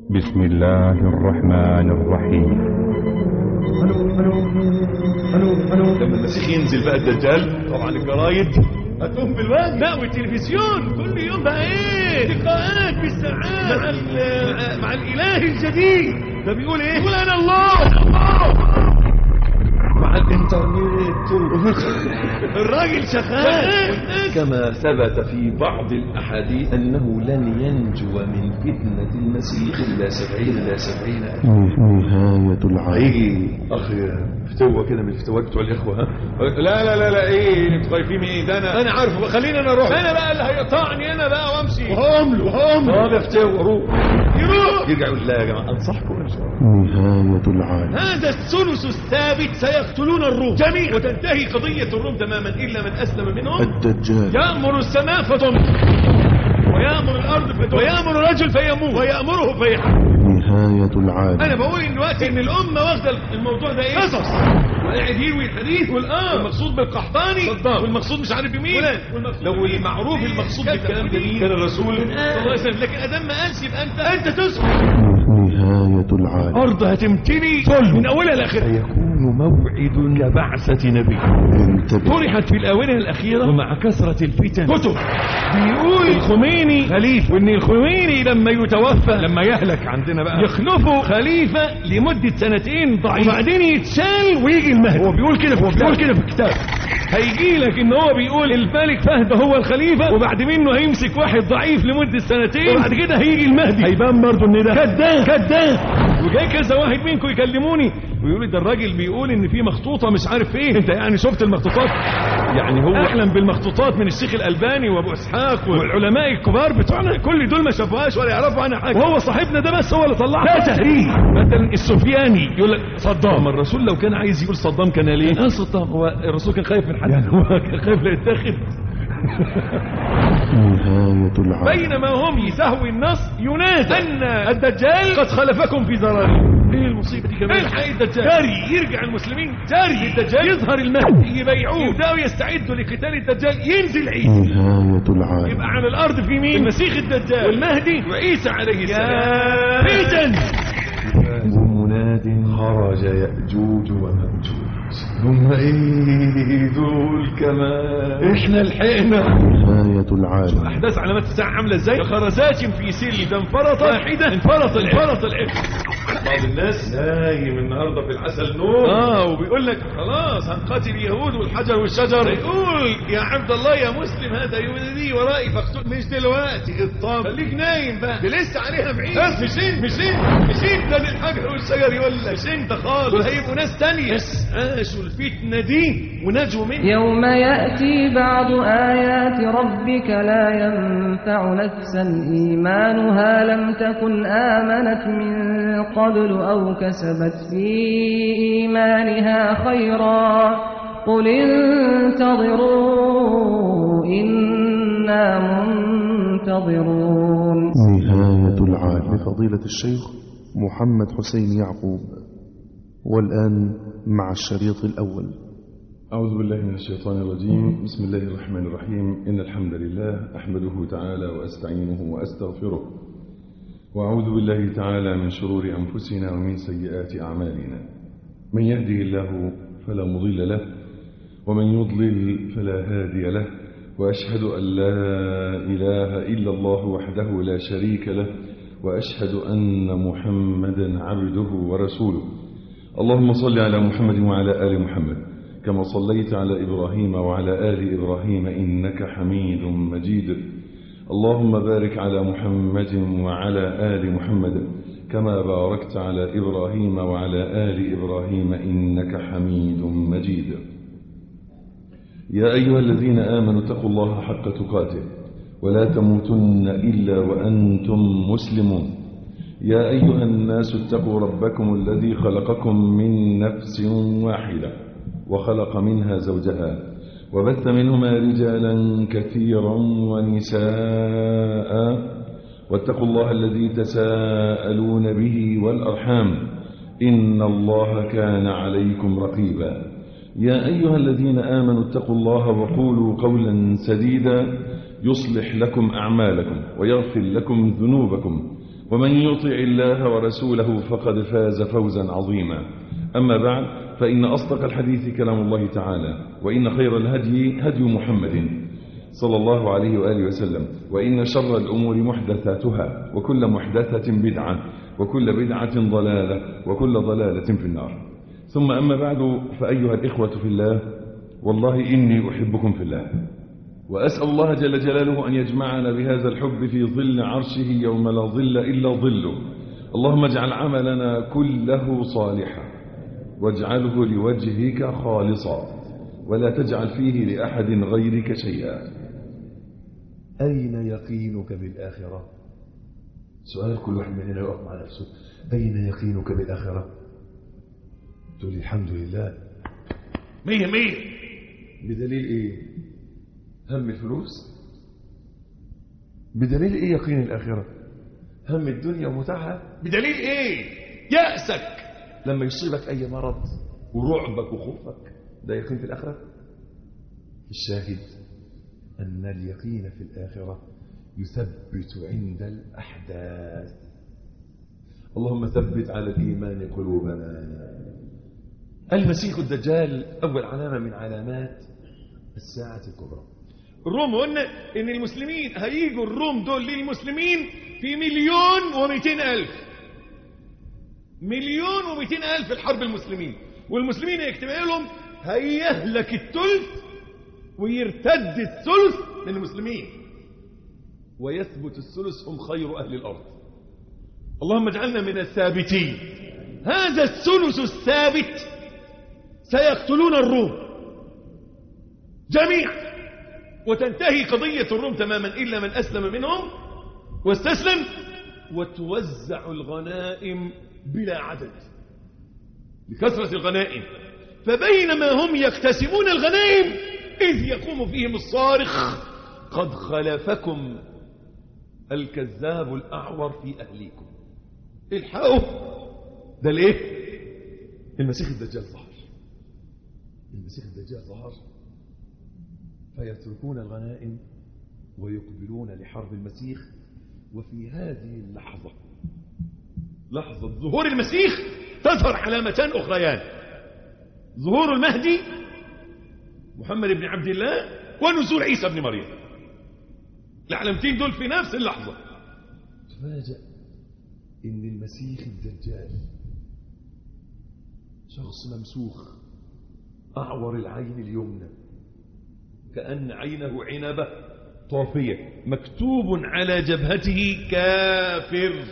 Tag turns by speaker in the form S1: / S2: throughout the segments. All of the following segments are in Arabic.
S1: بسم الله الرحمن الرحيم.
S2: لما المسيح ينزل بقى الدجال طبعا الجرايد هتقوم بالواجب، لا والتلفزيون كل يوم بقى ايه لقاءات بالساعات مع الاله الجديد. ده بيقول ايه؟ يقول انا الله مع الانترنت الراجل شغال.
S3: كما ثبت في بعض الأحاديث أنه لن ينجو من فتنة المسيح إلا 70
S1: نهاية العالم.
S2: هيجي أخ فتوة كده من الفتوات بتوع الإخوة، ها لا لا لا لا إيه انتوا خايفين من إيه؟ ده أنا عارفه، خليني أنا أروح، أنا بقى اللي هيقطعني أنا بقى وأمشي وهامله هذا فتوة روح يرجع يقول لا يا جماعة أنصحكم
S1: نهاية العالم.
S2: هذا الثلث الثابت سيقتلون الروم جميعا وتنتهي قضية الروم تماما إلا من أسلم منهم.
S1: الدجال
S2: يأمر السماء فتمطر ويأمر الأرض فتمطر ويأمر الرجل فيموت ويأمره فيحب.
S1: نهاية العالم.
S2: أنا بقول إن دلوقتي إن الأمة واخدة الموضوع ده إيه؟ قصص وقاعد يروي الحديث والمقصود بالقحطاني والمقصود مش عارف بمين. لو المعروف المقصود بالكلام ده مين؟ كان الرسول صلى الله عليه وسلم. لكن أدام ما قالش يبقى أنت تسكت.
S1: نهاية العالم.
S2: الأرض هتمتلي ظلم من أولها لآخرها. يكون موعد كبعثة نبي. طرحت في الآونة الأخيرة ومع كثرة الفتن كتب بيقول الخميني خليفة، وإن الخميني لما يتوفى لما يهلك عندنا بقى يخلفه خليفة لمدة 2 ضعيف وبعدين يتشال ويجي المهدي. هو بيقول كده في الكتاب. هيجي لك ان هو بيقول الملك فهد هو الخليفة وبعد منه هيمسك واحد ضعيف لمدة 2 وبعد كده هيجي المهدي. هيبان برضه ان ده كذاب. وجاي كذا واحد منكم يكلموني ويقول ده الراجل بيقول ان في مخطوطة مش عارف ايه. انت يعني شفت المخطوطات؟ يعني هو اعلم بالمخطوطات من الشيخ الألباني وابو اسحاق والعلماء الكبار بتوعنا، كل دول ما شافوهاش ولا يعرفوا عنها حاجة، وهو صاحبنا ده بس هو اللي طلعها. ده تهريج. مثلا السفياني يقول لك صدام. الرسول لو كان عايز يقول صدام كان ليه؟ قال صدام. هو الرسول كان خايف من حد؟ يعني هو كان خايف لا يتاخد.
S1: نهاية العالم.
S2: بينما هم يسهوي النص ينادى أن الدجال قد خلفكم في ضراري. ايه المصيبة دي كمان؟ الحق الدجال جاري، يرجع المسلمين جاري الدجال، يظهر المهدي يبيعوه يبدأوا يستعدوا لقتال الدجال، ينزل عيسى.
S1: نهاية العالم.
S2: يبقى على الأرض في مين؟ المسيح الدجال والمهدي وعيسى عليه السلام. فتن
S3: مناد خرج يأجوج ومأجوج هم ايه دول كمان احنا لحقنا.
S1: نهاية العالم.
S2: احداث علامات الساعه عامله ازاي؟ خرزات في سيل ده انفرط واحده انفرط العلم. بعض الناس نايم النهارده في العسل نوم وبيقول لك خلاص هنقاتل اليهود والحجر والشجر. يقول يا عبد الله يا مسلم هذا يهودي ورائي فاقتل. مش دلوقتي الطاب خليك نايم بقى، ده لسه عليها بعيد. مش انت ده الحجر والشجر يقول لك مش انت خالص، دول هيبقوا ناس تانية بس عاشوا الفتنه دي ونجوا منها.
S4: يوم يأتي بعض آيات ربك لا ينفع نفسا إيمانها لم تكن آمنت من قبل أو كسبت في إيمانها خيرا قل انتظروا إنا منتظرون.
S1: نهاية العالم.
S5: لفضيلة الشيخ محمد حسين يعقوب. والآن مع الشريط الأول.
S6: أعوذ بالله من الشيطان الرجيم. بسم الله الرحمن الرحيم. إن الحمد لله أحمده تعالى وأستعينه وأستغفره، وأعوذ بالله تعالى من شرور أنفسنا ومن سيئات أعمالنا. من يهده الله فلا مضل له ومن يضلل فلا هادي له، وأشهد أن لا إله إلا الله وحده لا شريك له، وأشهد أن محمدا عبده ورسوله. اللهم صل على محمد وعلى آل محمد كما صليت على إبراهيم وعلى آل إبراهيم إنك حميد مجيد. اللهم بارك على محمد وعلى آل محمد كما باركت على إبراهيم وعلى آل إبراهيم إنك حميد مجيد. يا أيها الذين آمنوا اتقوا الله حق تقاته ولا تموتن إلا وأنتم مسلمون. يا أيها الناس اتقوا ربكم الذي خلقكم من نفس واحدة وخلق منها زوجها وبث منهما رجالا كثيرا ونساء، واتقوا الله الذي تساءلون به والأرحام إن الله كان عليكم رقيبا. يا أيها الذين آمنوا اتقوا الله وقولوا قولا سديدا يصلح لكم أعمالكم ويغفر لكم ذنوبكم ومن يطع الله ورسوله فقد فاز فوزا عظيما. أما بعد، فإن أصدق الحديث كلام الله تعالى، وإن خير الهدي هدي محمد صلى الله عليه وآله وسلم، وإن شر الأمور محدثاتها، وكل محدثة بدعة، وكل بدعة ضلالة، وكل ضلالة في النار. ثم أما بعد، فأيها الإخوة في الله، والله إني أحبكم في الله، وأسأل الله جل جلاله أن يجمعنا بهذا الحب في ظل عرشه يوم لا ظل إلا ظله. اللهم اجعل عملنا كله صالحا، واجعله لوجهك خالصا، ولا تجعل فيه لأحد غيرك شيئا. أين يقينك بالآخرة؟ سؤال كل واحد مننا يقف مع نفسه، أين يقينك بالآخرة؟ تقول الحمد لله
S2: 100.
S6: بدليل إيه؟ هم الفلوس؟ بدليل إيه يقين الآخرة؟ هم الدنيا ومتاعها؟
S2: بدليل إيه؟ يأسك
S6: لما يصيبك أي مرض ورعبك وخوفك، ده يقين في الآخرة؟ الشاهد أن اليقين في الآخرة يثبت عند الأحداث. اللهم ثبت على الإيمان قلوبنا. المسيح الدجال أول علامة من علامات الساعة الكبرى.
S2: الروم قلنا إن المسلمين هيجوا، الروم دول للمسلمين في 1,200,000. 1,200,000 الحرب المسلمين، والمسلمين يجتمعوا لهم هيهلك الثلث ويرتد الثلث من المسلمين، ويثبت الثلث هم خير أهل الأرض. اللهم اجعلنا من الثابتين. هذا الثلث الثابت سيقتلون الروم جميعا، وتنتهي قضية الروم تماما إلا من أسلم منهم واستسلم، وتوزع الغنائم بلا عدد لكثرة الغنائم. فبينما هم يقتسمون الغنائم إذ يقوم فيهم الصارخ: قد خلفكم الكذاب الأعور في أهليكم. الحقوا، ده ليه؟ المسيح الدجال ظهر. المسيح الدجال ظهر، فيتركون الغنائم ويقبلون لحرب المسيح. وفي هذه اللحظة، لحظة ظهور المسيح، تظهر علامتان أخريان: ظهور المهدي محمد بن عبد الله، ونزول عيسى بن مريم. العلامتين دول في نفس اللحظة. تفاجأ إن المسيح الدجال شخص ممسوخ، أعور العين اليمنى، كأن عينه عنبة طافية، مكتوب على جبهته: كافر.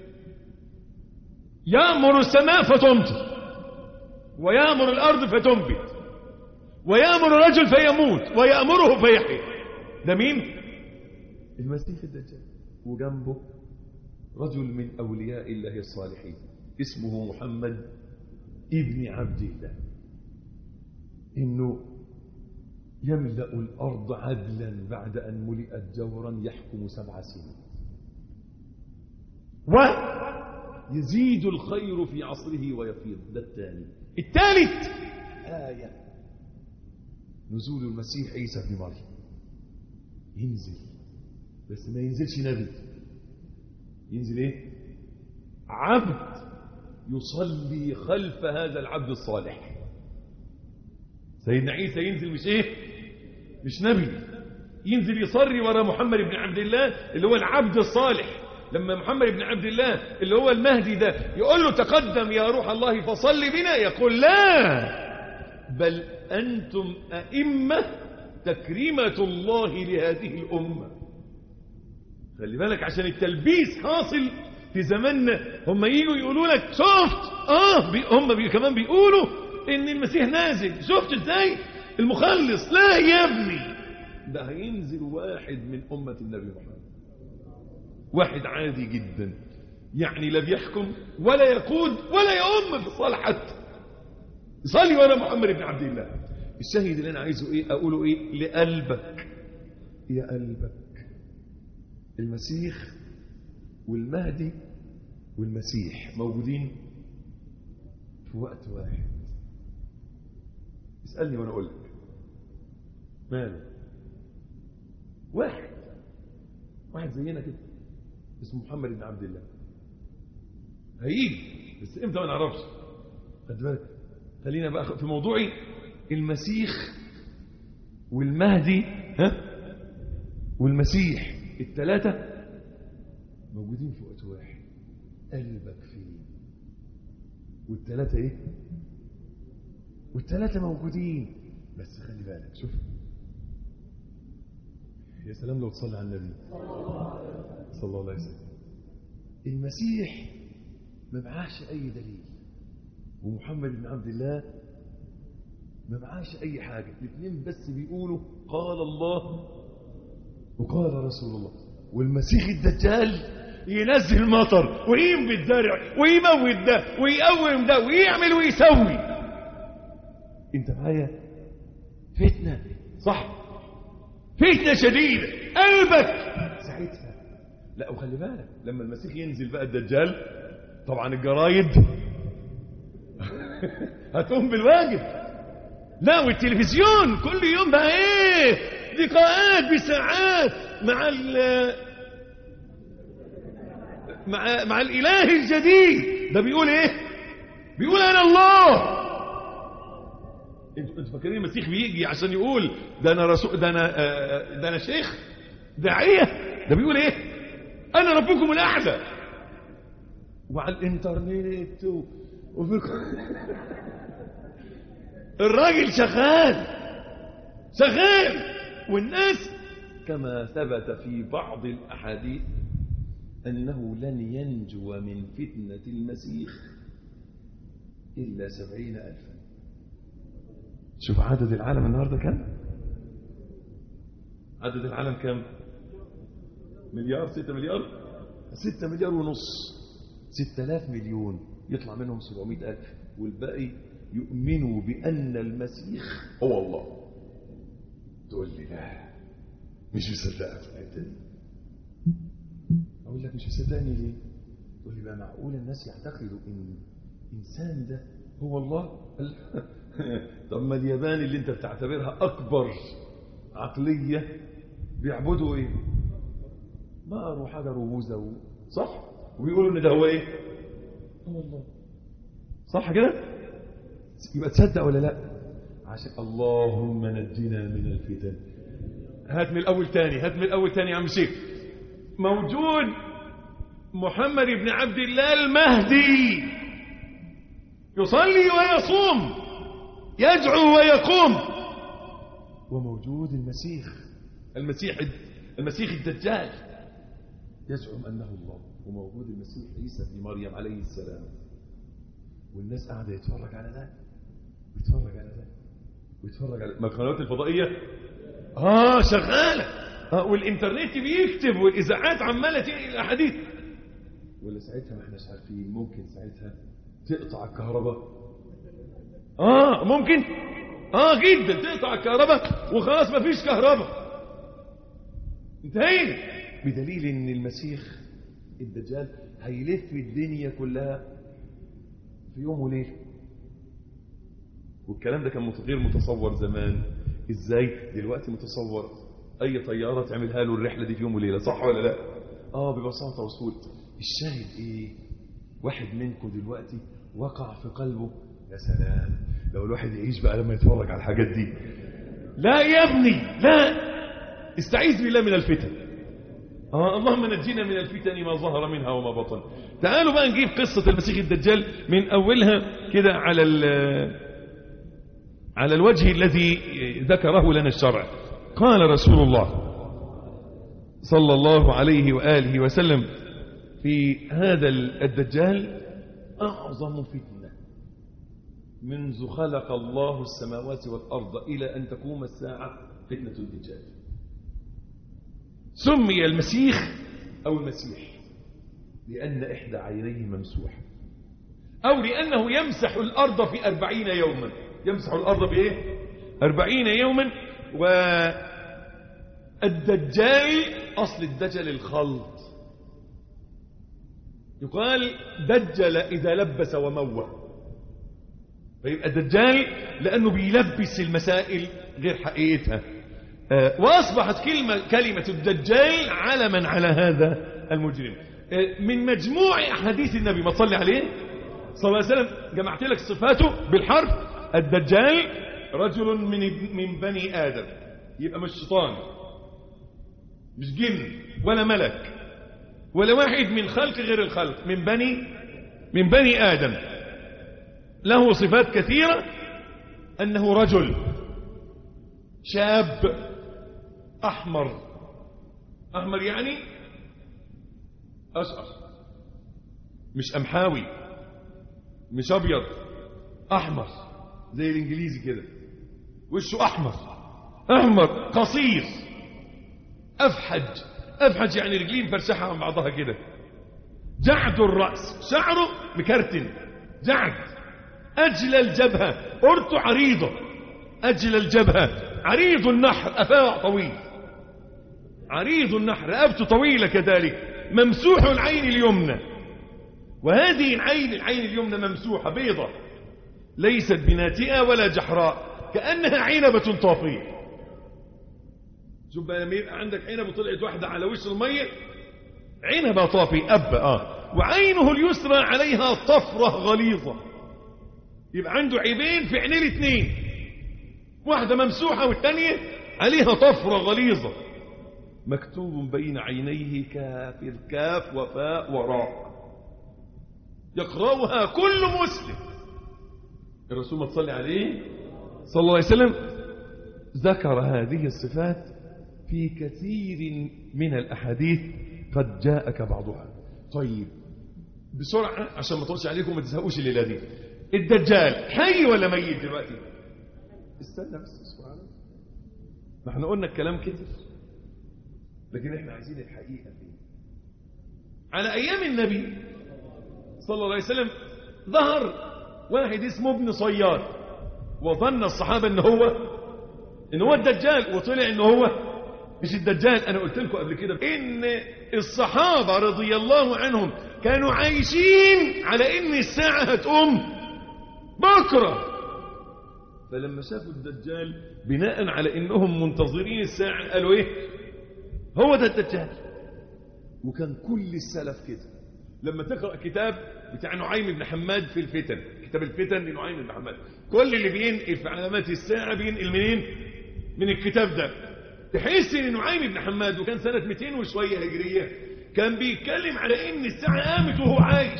S2: يأمر السماء فتمطر، ويأمر الأرض فتنبت، ويأمر الرجل فيموت، ويأمره فيحيي. ده مين؟ المسيح الدجال. وجنبه رجل من أولياء الله الصالحين اسمه محمد ابن عبد الله، إنه يملأ الأرض عدلا بعد أن ملئت جورا، يحكم 7 سنين، ويزيد الخير في عصره ويفيض. ده الثاني. الثالث آية نزول المسيح عيسى بن مريم. ينزل، بس ما ينزلش نبي. ينزل ايه؟ عبد يصلي خلف هذا العبد الصالح. سيدنا عيسى ينزل مش ايه؟ مش نبي، ينزل يصلي ورا محمد بن عبد الله اللي هو العبد الصالح. لما محمد بن عبد الله اللي هو المهدي ده يقول له: تقدم يا روح الله فصل بنا، يقول: لا، بل أنتم أئمة تكريمة الله لهذه الأمة. خلي بالك، عشان التلبيس حاصل في زماننا. هم ييجوا يقولوا لك: شفت؟ هم كمان بيقولوا إن المسيح نازل. شفت إزاي؟ المخلص. لا يا ابني، ده هينزل واحد من أمة النبي محمد، واحد عادي جدا، يعني لا بيحكم ولا يقود ولا يؤم في الصلاة حتى، يصلي ورا محمد بن عبد الله. الشاهد اللي أنا عايزه إيه؟ أقوله إيه؟ لقلبك، يا قلبك، المسيح والمهدي والمسيح موجودين في وقت واحد. اسألني وأنا أقول لك ماله. واحد زينا كده اسمه محمد بن عبد الله، هيجي بس امتى ما نعرفش. خد بالك، خلينا بقى في موضوعي. المسيح والمهدي والمسيح الثلاثة موجودين في وقت واحد. قلبك فين؟ والثلاثة ايه؟ والثلاثة موجودين. بس خلي بالك، شوف يا سلام لو تصلي على النبي صلى الله عليه وسلم. المسيح ما معاش اي دليل، ومحمد بن عبد الله ما معاش اي حاجة. الاثنين بس بيقولوا قال الله وقال رسول الله. والمسيح الدجال ينزل مطر وينبت الزرع ويموت ده ويقوم ده ويعمل ويسوي. انت معايا؟ فتنة، صح؟ فتنة شديدة. قلبك ساعتها. لا وخلي بالك لما المسيح ينزل بقى الدجال، طبعا الجرايد هتقوم بالواجب. لا والتلفزيون كل يوم بقى ايه؟ لقاءات بساعات مع الاله الجديد. ده بيقول ايه؟ بيقول انا الله. انتوا فاكرين المسيح بيجي عشان يقول ده انا رسول، ده انا شيخ داعيه؟ ده بيقول ايه؟ انا ربكم الاعلى. وعلى الانترنت الراجل شغال والناس كما ثبت في بعض الاحاديث انه لن ينجو من فتنه المسيح الا 70,000. شوف عدد العالم النهارده كم؟ عدد العالم كم؟ مليار؟ 6 مليار؟ 6 مليار ونص. 6,000 مليون يطلع منهم 700,000 والباقي يؤمنوا بأن المسيح هو الله. تقول لي لا مش مصدقك في الحته دي. اقول لك مش مصدقني ليه؟ تقول لي بقى معقول الناس يعتقدوا ان الانسان ده هو الله؟ طب ما اليابان اللي انت بتعتبرها اكبر عقليه بيعبدوا ايه؟ نار وحجر وبوزه صح؟ وبيقولوا ان ده هو ايه؟ هو الله. صح كده؟ يبقى تصدق ولا لا؟ عشان اللهم نجنا من الفتن. هات من الاول تاني يا عم شيخ. موجود محمد بن عبد الله المهدي يصلي ويصوم يدعو ويقوم، وموجود المسيح الدجال يزعم انه الله، وموجود المسيح عيسى بن مريم عليه السلام. والناس قاعده يتفرج على ده ويتفرج على ما القنوات الفضائيه شغاله، والانترنت بيكتب والاذاعات عماله تنقل الاحاديث. ولا ساعتها ما احناش عارفين، ممكن ساعتها تقطع الكهرباء. ممكن جدا تقطع الكهرباء وخلاص ما فيش كهرباء، انتهينا. بدليل ان المسيح الدجال هيلف الدنيا كلها في يوم وليله. والكلام ده كان غير متصور زمان. ازاي دلوقتي متصور؟ اي طياره تعملها له الرحله دي في يوم وليله، صح ولا لا؟ ببساطه وسهوله. الشاهد ايه؟ واحد منكم دلوقتي وقع في قلبه يا سلام لو الواحد يعيش بقى لما يتفرج على الحاجات دي. لا يا ابني لا، استعيذ بالله من الفتن. اللهم نجينا من الفتن ما ظهر منها وما بطن. تعالوا بقى نجيب قصة المسيح الدجال من أولها كده على الوجه الذي ذكره لنا الشرع. قال رسول الله صلى الله عليه وآله وسلم في هذا الدجال: أعظم فتنة منذ خلق الله السماوات والأرض إلى أن تقوم الساعة فتنة الدجال. سمي المسيح أو المسيح لأن إحدى عينيه ممسوحة، أو لأنه يمسح الأرض في 40 يوما. يمسح الأرض بإيه؟ 40 يوما. والدجال أصل الدجل الخلط. يقال دجل إذا لبس وموه، فيبقى الدجال لأنه بيلبس المسائل غير حقيقتها. وأصبحت كلمة الدجال علما على هذا المجرم. من مجموع أحاديث النبي ما تصلي عليه صلى الله عليه وسلم، جمعت لك صفاته بالحرف. الدجال رجل من بني آدم، يبقى مش شيطان، مش جن ولا ملك ولا واحد من خلق غير الخلق، من بني آدم. له صفات كثيرة. أنه رجل شاب أحمر يعني أشقر، مش أمحاوي، مش أبيض، أحمر زي الإنجليزي كده، وشه أحمر، قصير، أفحج يعني رجلين فرشحة عن بعضها كده، جعد الرأس، شعره مكرتن جعد، أجل الجبهة، قرته عريضة، أجل الجبهة، عريض النحر، أفاع طويل، عريض النحر، رقبته طويلة كذلك، ممسوح العين اليمنى، وهذه العين اليمنى ممسوحة بيضة، ليست بناتئة ولا جحراء، كأنها عنبة طافية. شوف بقى لما يبقى عندك عنب وطلعت واحدة على وش المية، عنبة طافي وعينه اليسرى عليها طفرة غليظة، يبقى عنده عيبين في عينيه الاثنين، واحدة ممسوحة والثانية عليها طفرة غليظة. مكتوب بين عينيه كافر، كاف وفاء وراء، يقرأها كل مسلم. الرسول ما تصلي عليه صلى الله عليه وسلم ذكر هذه الصفات في كثير من الأحاديث، قد جاءك بعضها. طيب بسرعة عشان ما تطولش عليكم ما تزهقوش الليلة دي. الدجال حي ولا ميت دلوقتي؟ استنى بس سبحان الله، ما احنا قلنا الكلام كتير، لكن احنا عايزين الحقيقة فيه. على أيام النبي صلى الله عليه وسلم ظهر واحد اسمه ابن صياد، وظن الصحابة ان هو الدجال، وطلع ان هو مش الدجال. انا قلت لكم قبل كده ان الصحابة رضي الله عنهم كانوا عايشين على ان الساعة هتقوم بكرة، فلما شافوا الدجال بناء على انهم منتظرين الساعة قالوا ايه؟ هو ده الدجال. وكان كل السلف كده. لما تقرأ كتاب بتاع نعيم بن حماد في الفتن، كتاب الفتن لنعيم بن حماد، كل اللي بينقل في علامات الساعة بينقل منين؟ من الكتاب ده. تحس ان نعيم بن حماد وكان سنة 200 وشوية هجرية كان بيتكلم على ان الساعة قامت وهو عايش.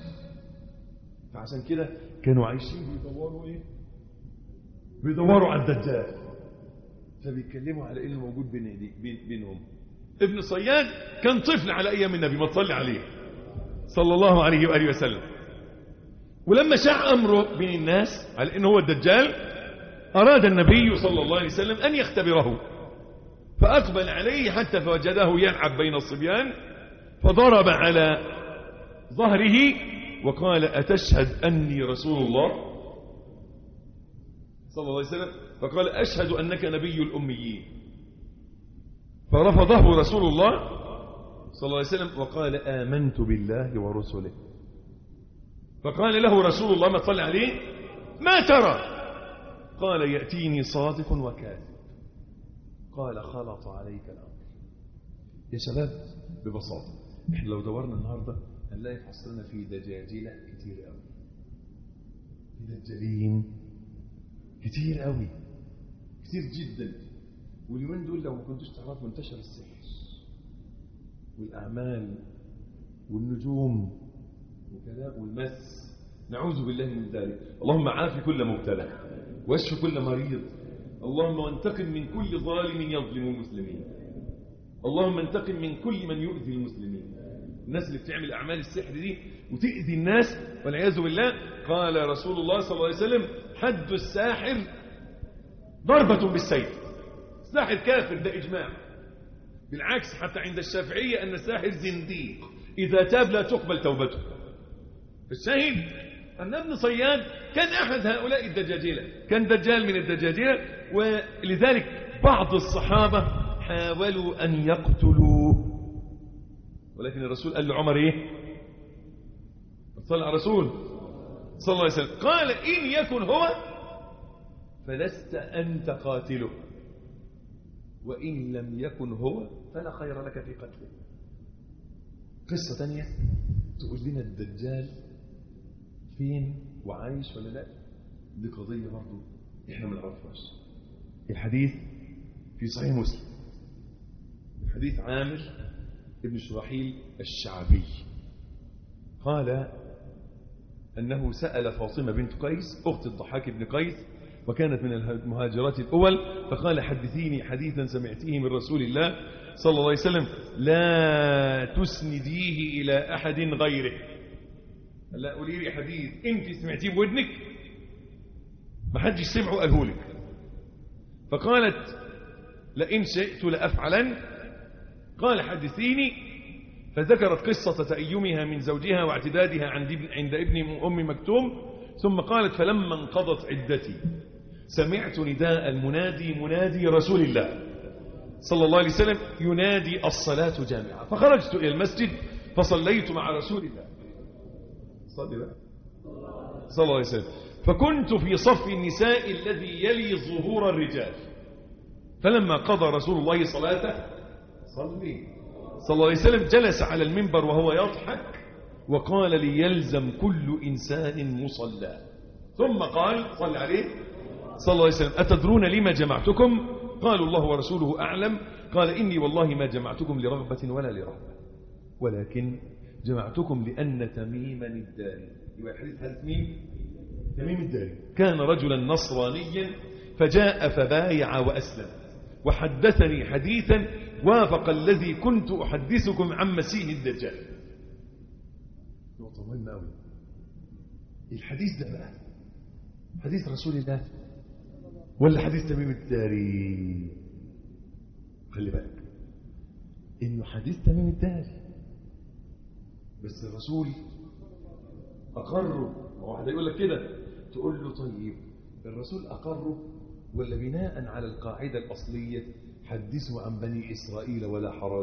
S2: فعشان كده كانوا عايشين بيدوروا ايه؟ بيدوروا على الدجال، فبيتكلموا على انه موجود بينهم. ابن صياد كان طفل على ايام النبي، ما تصلي عليه صلى الله عليه وآله وسلم. ولما شاع أمره بين الناس على أنه هو الدجال، أراد النبي صلى الله عليه وسلم أن يختبره، فأقبل عليه حتى فوجده يلعب بين الصبيان، فضرب على ظهره وقال: أتشهد أني رسول الله صلى الله عليه وسلم؟ فقال: أشهد أنك نبي الأميين. فرفضه رسول الله صلى الله عليه وسلم وقال: آمنت بالله ورسله. فقال له رسول الله ما صلى عليه: ما ترى؟ قال: يأتيني صادق وكاذب. قال: خلط عليك الأمر. يا شباب ببساطة احنا لو دورنا النهاردة هنلاقي في عصرنا في دجاجلة كتير قوي، في دجالين كتير قوي، كتير جدا. واليومين دول لو ما كنتوش تعرفوا انتشر السحر والأعمال والنجوم وكذا والمس، نعوذ بالله من ذلك. اللهم عافي كل مبتلى واشف كل مريض، اللهم وانتقم من كل ظالم يظلم المسلمين، اللهم انتقم من كل من يؤذي المسلمين. الناس اللي بتعمل أعمال السحر دي وتؤذي الناس والعياذ بالله، قال رسول الله صلى الله عليه وسلم: حد الساحر ضربة بالسيف. الساحر كافر، ده إجماع. بالعكس حتى عند الشافعية أن الساحر زنديق، إذا تاب لا تقبل توبته. الشاهد أن ابن صياد كان أحد هؤلاء الدجاجلة، كان دجال من الدجاجلة، ولذلك بعض الصحابة حاولوا أن يقتلوا، ولكن الرسول قال لعمر إيه؟ صلى على الرسول صلى الله عليه وسلم، قال: إن يكن هو فلست أنت قاتله، وإن لم يكن هو فلا خير لك في قتله.
S3: قصة تانية تقول لنا الدجال فين وعايش ولا لا. دي قضية برضو احنا ما نعرفهاش. الحديث في صحيح مسلم، حديث عامر ابن شرحيل الشعبي، قال أنه سأل فاطمة بنت قيس أخت الضحاك بن قيس وكانت من المهاجرات الأول، فقال حدثيني حديثا سمعتيه من رسول الله صلى الله عليه وسلم لا تسنديه إلى أحد غيره. لا قولي لي حديث أنت سمعتيه بودنك ما حدش سمعه قاله لك. فقالت لئن شئت لأفعلن. قال حدثيني، فذكرت قصة تأيمها من زوجها واعتدادها عند ابن أم مكتوم، ثم قالت فلما انقضت عدتي سمعت نداء المنادي منادي رسول الله صلى الله عليه وسلم ينادي الصلاة جامعة، فخرجت إلى المسجد فصليت مع رسول الله صلى الله عليه وسلم، فكنت في صف النساء الذي يلي ظهور الرجال، فلما قضى رسول الله صلاته صلى الله عليه وسلم جلس على المنبر وهو يضحك وقال ليلزم كل إنسان مصلى، ثم قال صلى عليه صلى الله عليه وسلم أتدرون لما جمعتكم؟ قالوا الله ورسوله أعلم. قال إني والله ما جمعتكم لرغبة ولا لرهبة ولكن جمعتكم لأن تميما الداري. يبقى الحديث هذا مين؟ تميم الداري كان رجلا نصرانيا فجاء فبايع وأسلم وحدثني حديثا وافق الذي كنت أحدثكم عن مسيح الدجال. نقطة مهمة أوي. الحديث ده بقى حديث رسول الله ولا حديث تميم الداري؟ خلي بالك إنه حديث تميم الداري بس الرسول أقره. واحد يقول لك كده تقول له طيب الرسول أقره ولا بناء على القاعدة الأصلية حدثوا عن بني إسرائيل ولا حرج،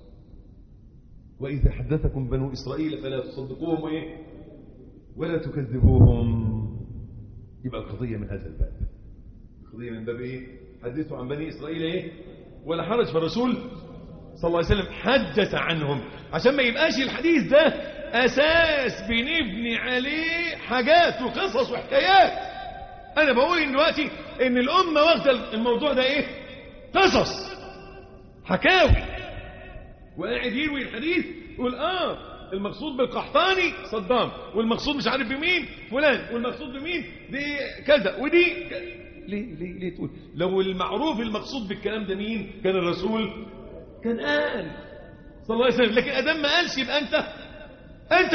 S3: وإذا حدثكم بنو إسرائيل فلا تصدقوهم إيه ولا تكذبوهم. يبقى القضية من هذا الباب، القضية من باب إيه؟ حدثوا عن بني إسرائيل إيه ولا حرج. فالرسول صلى الله عليه وسلم حدث عنهم عشان ما يبقاش الحديث ده أساس بنبني عليه حاجات وقصص وحكايات. أنا بقول إن دلوقتي إن الأمة واخدة الموضوع ده إيه؟ قصص حكاوي، وقاعد يروي الحديث يقول المقصود بالقحطاني صدام، والمقصود مش عارف بمين فلان، والمقصود بمين دي كذا ودي ليه تقول لو المعروف المقصود بالكلام ده مين؟ كان الرسول كان قال صلى الله عليه وسلم. لكن أدام ما قالش يبقى أنت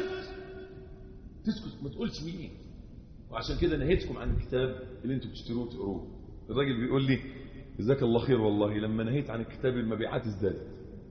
S3: تسكت ما تقولش مين. وعشان كده نهيتكم عن الكتاب اللي انتوا بتشتروه وتقروه. الراجل بيقول لي جزاك الله خير والله لما نهيت عن الكتاب المبيعات ازدادت.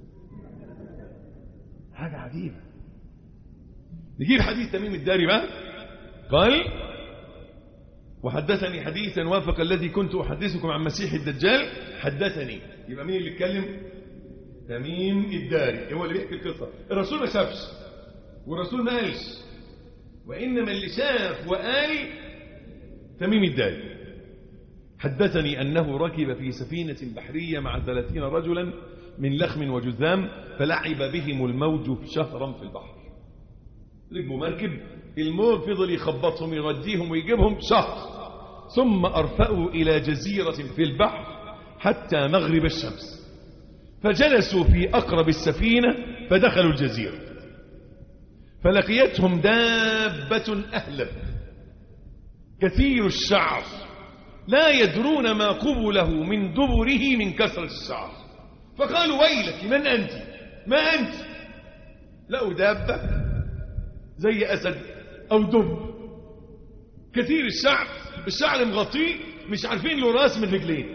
S3: حاجة عجيبة. نجيب حديث تميم الداري بقى. قال وحدثني حديثا وافق الذي كنت أحدثكم عن مسيح الدجال. حدثني يبقى مين اللي اتكلم؟ تميم الداري هو اللي بيحكي القصة. الرسول ما شافش والرسول ما قالش، وإنما اللي شاف وقال تميم الداري. حدثني أنه ركب في سفينة بحرية مع 30 رجلا من لخم وجذام فلعب بهم الموج شهرا في البحر. ركبوا مركب الموج فضل يخبطهم يغديهم ويجيبهم شهر، ثم أرفأوا إلى جزيرة في البحر حتى مغرب الشمس، فجلسوا في أقرب السفينة فدخلوا الجزيرة، فلقيتهم دابة أهلب كثير الشعر لا يدرون ما قبله من دبره من كثرة الشعر، فقالوا ويلك من أنت ما أنت؟ لقوا دابة زي أسد أو دب كثير الشعر مغطيه مش عارفين له راس من رجلين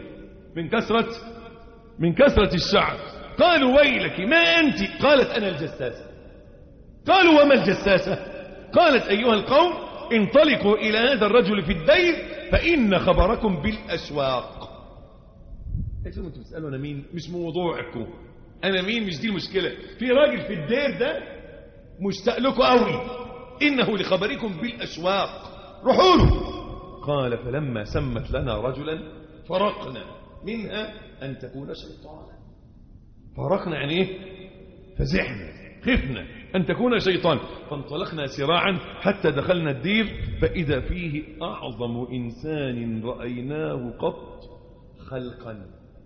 S3: من كثرة الشعر. قالوا ويلك ما أنت؟ قالت أنا الجساسة. قالوا وما الجساسة؟ قالت أيها القوم انطلقوا إلى هذا الرجل في الدير فإن خبركم بالأسواق. انتوا بتسألوا أنا مين؟ مش موضوعكم أنا مين، مش دي المشكلة. في راجل في الدير ده مشتاق لكم قوي، إنه لخبركم بالأسواق روحوا له. قال فلما سمت لنا رجلا فرقنا منها أن تكون شيطانا. فرقنا يعني إيه؟ فزحنا
S2: خفنا أن تكون شيطان، فانطلقنا سراعا حتى دخلنا الدير، فإذا فيه أعظم إنسان رأيناه قط خلقا،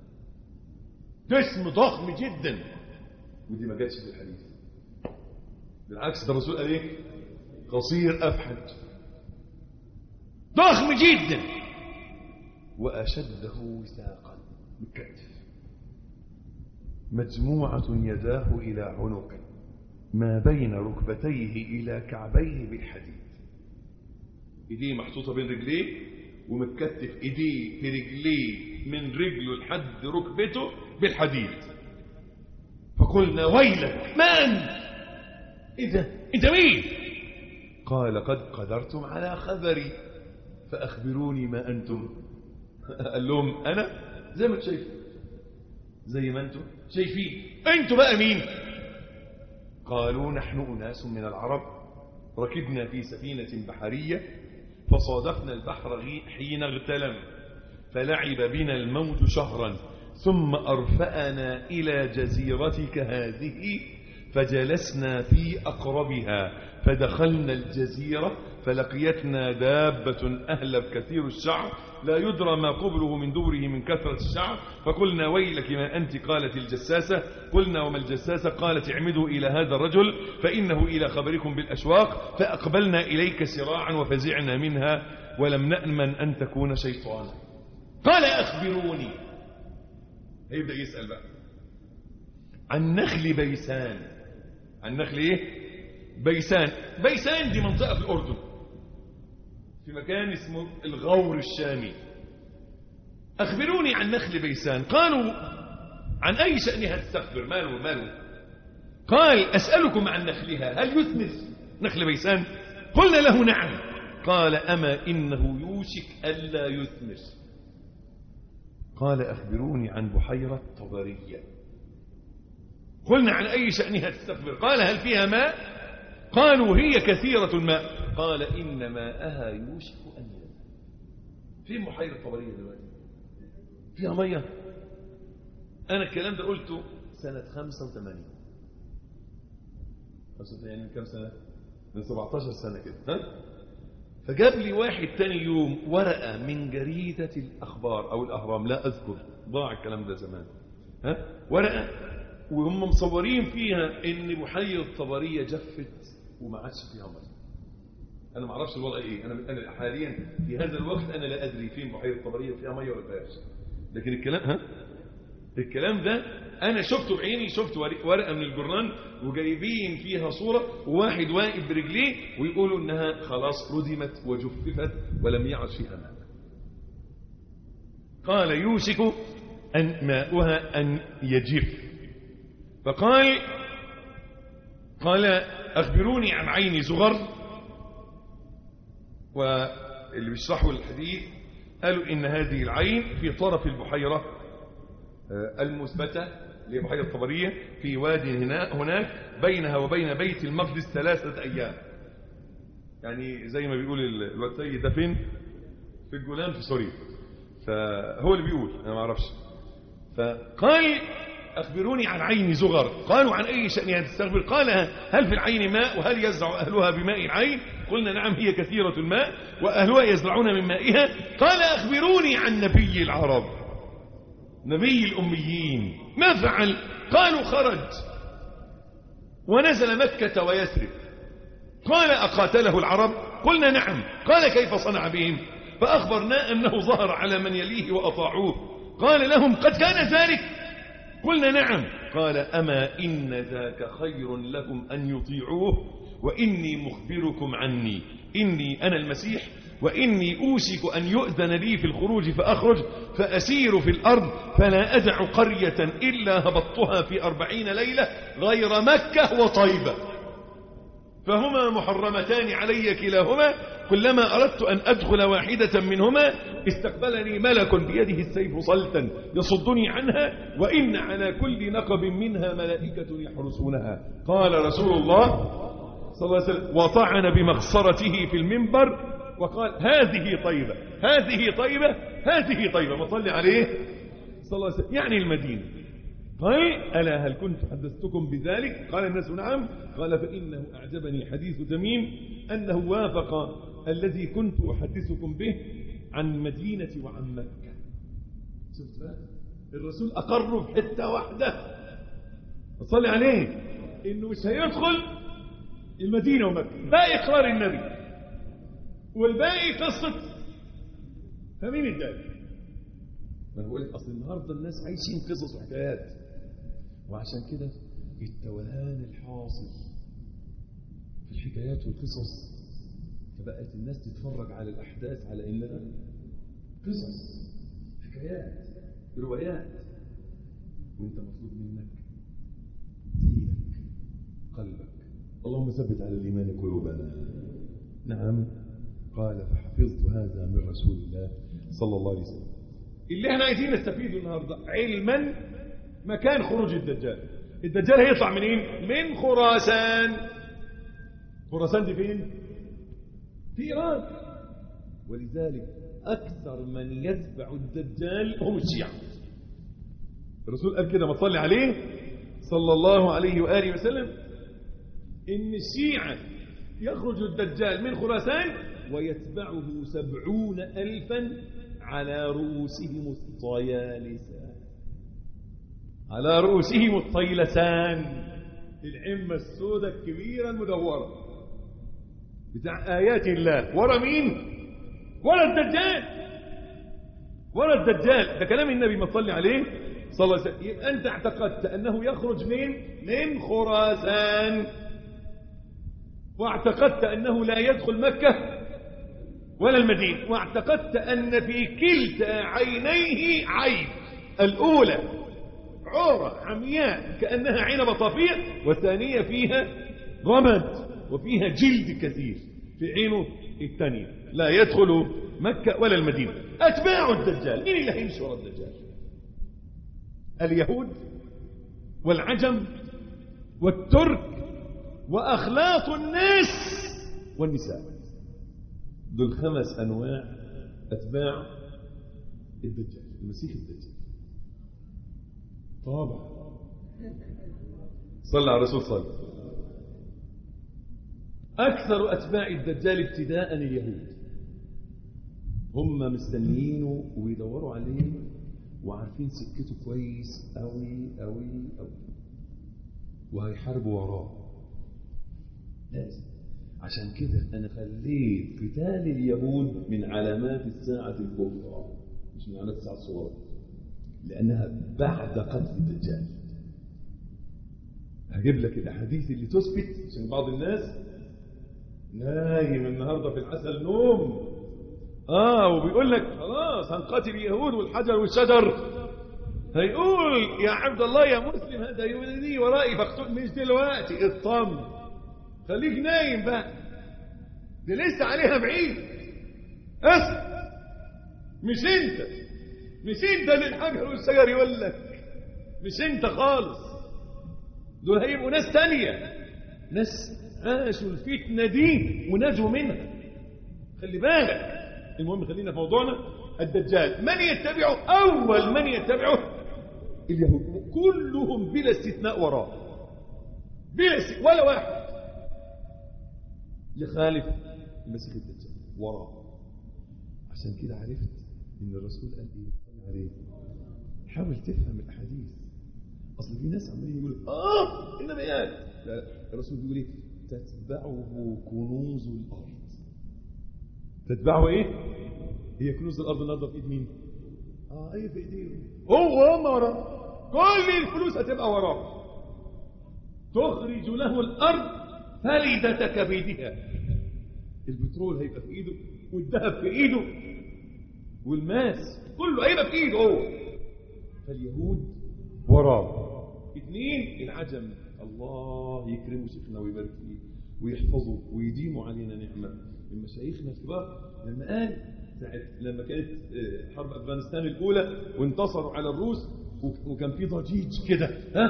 S2: جسم ضخم جدا. ودي ما جاتش في الحديث، بالعكس ده الرسول قال ايه؟ قصير أفحج ضخم جدا، وأشده وثاقا، بالكتف، مجموعة يداه إلى عنقه، ما بين ركبتيه إلى كعبيه بالحديد. إيديه محطوطة بين رجليه ومتكتف إيديه في رجليه من رجله لحد ركبته بالحديد. فقلنا ويلك ما أنت؟ إيه ده؟ أنت مين؟ قال قد قدرتم على خبري فأخبروني ما أنتم. قال لهم أنا زي ما انتم شايفين، زي ما انتم شايفين. أنتم بقى مين؟ قالوا نحن أناس من العرب ركبنا في سفينة بحرية فصادفنا البحر حين اغتلم، فلعب بنا الموت شهرا، ثم أرفأنا إلى جزيرتك هذه فجلسنا في أقربها، فدخلنا الجزيرة فلقيتنا دابة أهلب كثير الشعر لا يدرى ما قبله من دبره من كثرة الشعر، فقلنا ويلك ما أنت؟ قالت الجساسة. قلنا وما الجساسة؟ قالت اعمدوا إلى هذا الرجل فإنه إلى خبركم بالأشواق، فأقبلنا إليك سراعا وفزعنا منها ولم نأمن أن تكون شيطانا. قال أخبروني. هيبدأ يسأل بقى عن نخل بيسان. عن نخل ايه؟ بيسان. بيسان دي منطقة في الأردن في مكان اسمه الغور الشامي. أخبروني عن نخل بيسان. قالوا عن أي شأنها تستخبر؟ ماله؟ قال أسألكم عن نخلها، هل يثمر نخل بيسان؟ قلنا له نعم. قال أما إنه يوشك ألا يثمر. قال أخبروني عن بحيرة طبرية. قلنا عن أي شأنها تستخبر؟ قال هل فيها ماء؟ قالوا هي كثيرة الماء. قال إن ماءها يوشك أن ينزل. فين بحيرة طبرية دلوقتي؟ فيها مية؟ أنا الكلام ده قلته سنة 85. يعني من كم سنة؟ من 17 سنة كده. فجاب لي واحد تاني يوم ورقة من جريدة الأخبار أو الأهرام، لا أذكر، ضاع الكلام ده زمان. ورقة وهم مصورين فيها إن بحيرة طبرية جفت وما عادش فيها مية. أنا ما أعرفش الوضع إيه، أنا حاليا في هذا الوقت أنا لا أدري فين بحيرة طبرية فيها مية ولا فيهاش. لكن الكلام ده أنا شفته بعيني، شفت ورقة من الجرنان وجايبين فيها صورة وواحد واقف برجليه ويقولوا إنها خلاص ردمت وجففت ولم يعد فيها ماء. قال يوشك أن ماؤها أن يجف. فقال أخبروني عن عين زغر. واللي بيشرحوا الحديث قالوا إن هذه العين في طرف البحيرة المثبتة لبحيرة طبرية في واد هناك بينها وبين بيت المقدس 3 أيام. يعني زي ما بيقول الوقتي ده فين؟ في الجولان في سوريا. فهو اللي بيقول، أنا ما أعرفش. فقال أخبروني عن عين زغر. قالوا عن أي شأنها تستخبر؟ قال هل في العين ماء وهل يزرع أهلها بماء العين؟ قلنا نعم هي كثيرة الماء وأهلها يزرعون من مائها. قال أخبروني عن نبي العرب، نبي الأميين، ما فعل؟ قالوا خرج ونزل مكة ويثرب. قال أقاتله العرب؟ قلنا نعم. قال كيف صنع بهم؟ فأخبرنا أنه ظهر على من يليه وأطاعوه. قال لهم قد كان ذلك؟ قلنا نعم. قال أما إن ذاك خير لهم أن يطيعوه، وإني مخبركم عني، إني أنا المسيح، وإني أوشك أن يؤذن لي في الخروج فأخرج فأسير في الأرض فلا أدع قرية إلا هبطتها في 40 ليلة غير مكة وطيبة، فهما محرمتان علي كلاهما، كلما أردت أن أدخل واحدة منهما استقبلني ملك بيده السيف صلتا يصدني عنها، وإن على كل نقب منها ملائكة يحرسونها. قال رسول الله صلى الله عليه وسلم وطعن بمخصرته في المنبر وقال هذه طيبة، هذه طيبة، هذه طيبة. ما صلي عليه صلى الله عليه وسلم، يعني المدينة.
S3: قال ألا هل كنت حدثتكم بذلك؟ قال الناس نعم. قال فإنه أعجبني حديث تميم أنه وافق الذي كنت أحدثكم به عن مدينة وعن مكة. شفت بقى الرسول أقر في حتة واحدة صلي عليه إنه مش هيدخل المدينة ومكة، باقي إقرار النبي والباقي قصة فمين الدال. ما أنا بقول لك أصل النهاردة الناس عايشين قصص وحكايات، وعشان كده التوهان الحاصل في الحكايات والقصص، فبقت الناس تتفرج على الأحداث على إنها قصص حكايات روايات، وانت مطلوب منك دينك قلبك. اللهم ثبت على الإيمان قلوبنا. نعم. قال فحفظت هذا من رسول الله صلى الله عليه وسلم. اللي احنا عايزين نستفيده النهارده علما مكان خروج الدجال. الدجال هيطلع منين؟ من خراسان. خراسان دي فين؟ في إيران. ولذلك أكثر من يتبع الدجال هم الشيعة. الرسول قال كده ما تصلي عليه صلى الله عليه وآله وسلم إن الشيعة يخرج الدجال من خراسان ويتبعه 70,000 على رؤوسهم الطيالسان، على رؤوسهم الطيلسان، العمة السوداء الكبيرة المدورة بتاع آيات الله. ورا مين؟ ورا الدجال. ورا الدجال. ده كلام النبي ما تصلي عليه صلى الله عليه وسلم. أنت اعتقدت أنه يخرج من خراسان، واعتقدت أنه لا يدخل مكة ولا المدينة، واعتقدت أن في كلتا عينيه عيب. الأولى عورة عمياء كأنها عنبة طافية، والثانية فيها رمد وفيها جلد كثير في عينه الثانية. لا يدخل مكة ولا المدينة. أتباع الدجال مين اللي هيمشي ورا الدجال؟ اليهود والعجم والترك وأخلاط الناس والنساء. دول 5 أنواع أتباع الدجال، المسيح الدجال. طبعا صلى على الرسول صلى. أكثر أتباع الدجال ابتداء اليهود، هم مستنيينه ويدوروا عليه وعارفين سكته كويس أوي أوي أوي، وهيحاربوا وراه لازم. عشان كده أنا خليت قتال اليهود من علامات الساعة الكبرى مش من علامات الساعة الصغرى، لأنها بعد قتل الدجال. هجيب لك الأحاديث اللي تثبت، عشان بعض الناس نايم النهارده في العسل نوم وبيقول لك خلاص هنقاتل اليهود والحجر والشجر، هيقول يا عبد الله يا مسلم هذا يولدي ورائي فاقتل. مش دلوقتي، اطمن، خليك نايم بقى، دي لسه عليها بعيد. مش انت اللي الحجر والشجر يقول لك، مش انت خالص. دول هيبقوا ناس تانية، ناس عاشوا الفتنة دي ونجوا منها، خلي بالك. المهم خلينا في موضوعنا. الدجال من يتبعه؟ أول من يتبعه اليهود، كلهم بلا استثناء وراه، ولا واحد يخالف المسيح الدجال وراه. عشان كده عرفت ان الرسول قال ايه عليه. حاول تفهم الاحاديث. اصل في ناس عمالين يقولوا النبي قال، الرسول بيقول ايه؟ تتبعه كنوز الارض. تتبعه ايه؟ هي كنوز الارض النهارده في ايد مين؟ هي في ايديهم. هم وراه، كل الفلوس هتبقى وراه. تخرج له الارض فلذة كبدها. البترول هيبقى في ايده، والذهب في ايده، والماس كله هيبقى في ايده هو. فاليهود وراه. 2 العجم، الله يكرمه شيخنا ويبارك فيه ويحفظه ويديمه علينا نعمه من مشايخنا الكبار. لما قال لما كانت حرب افغانستان الاولى وانتصروا على الروس وكان في ضجيج كده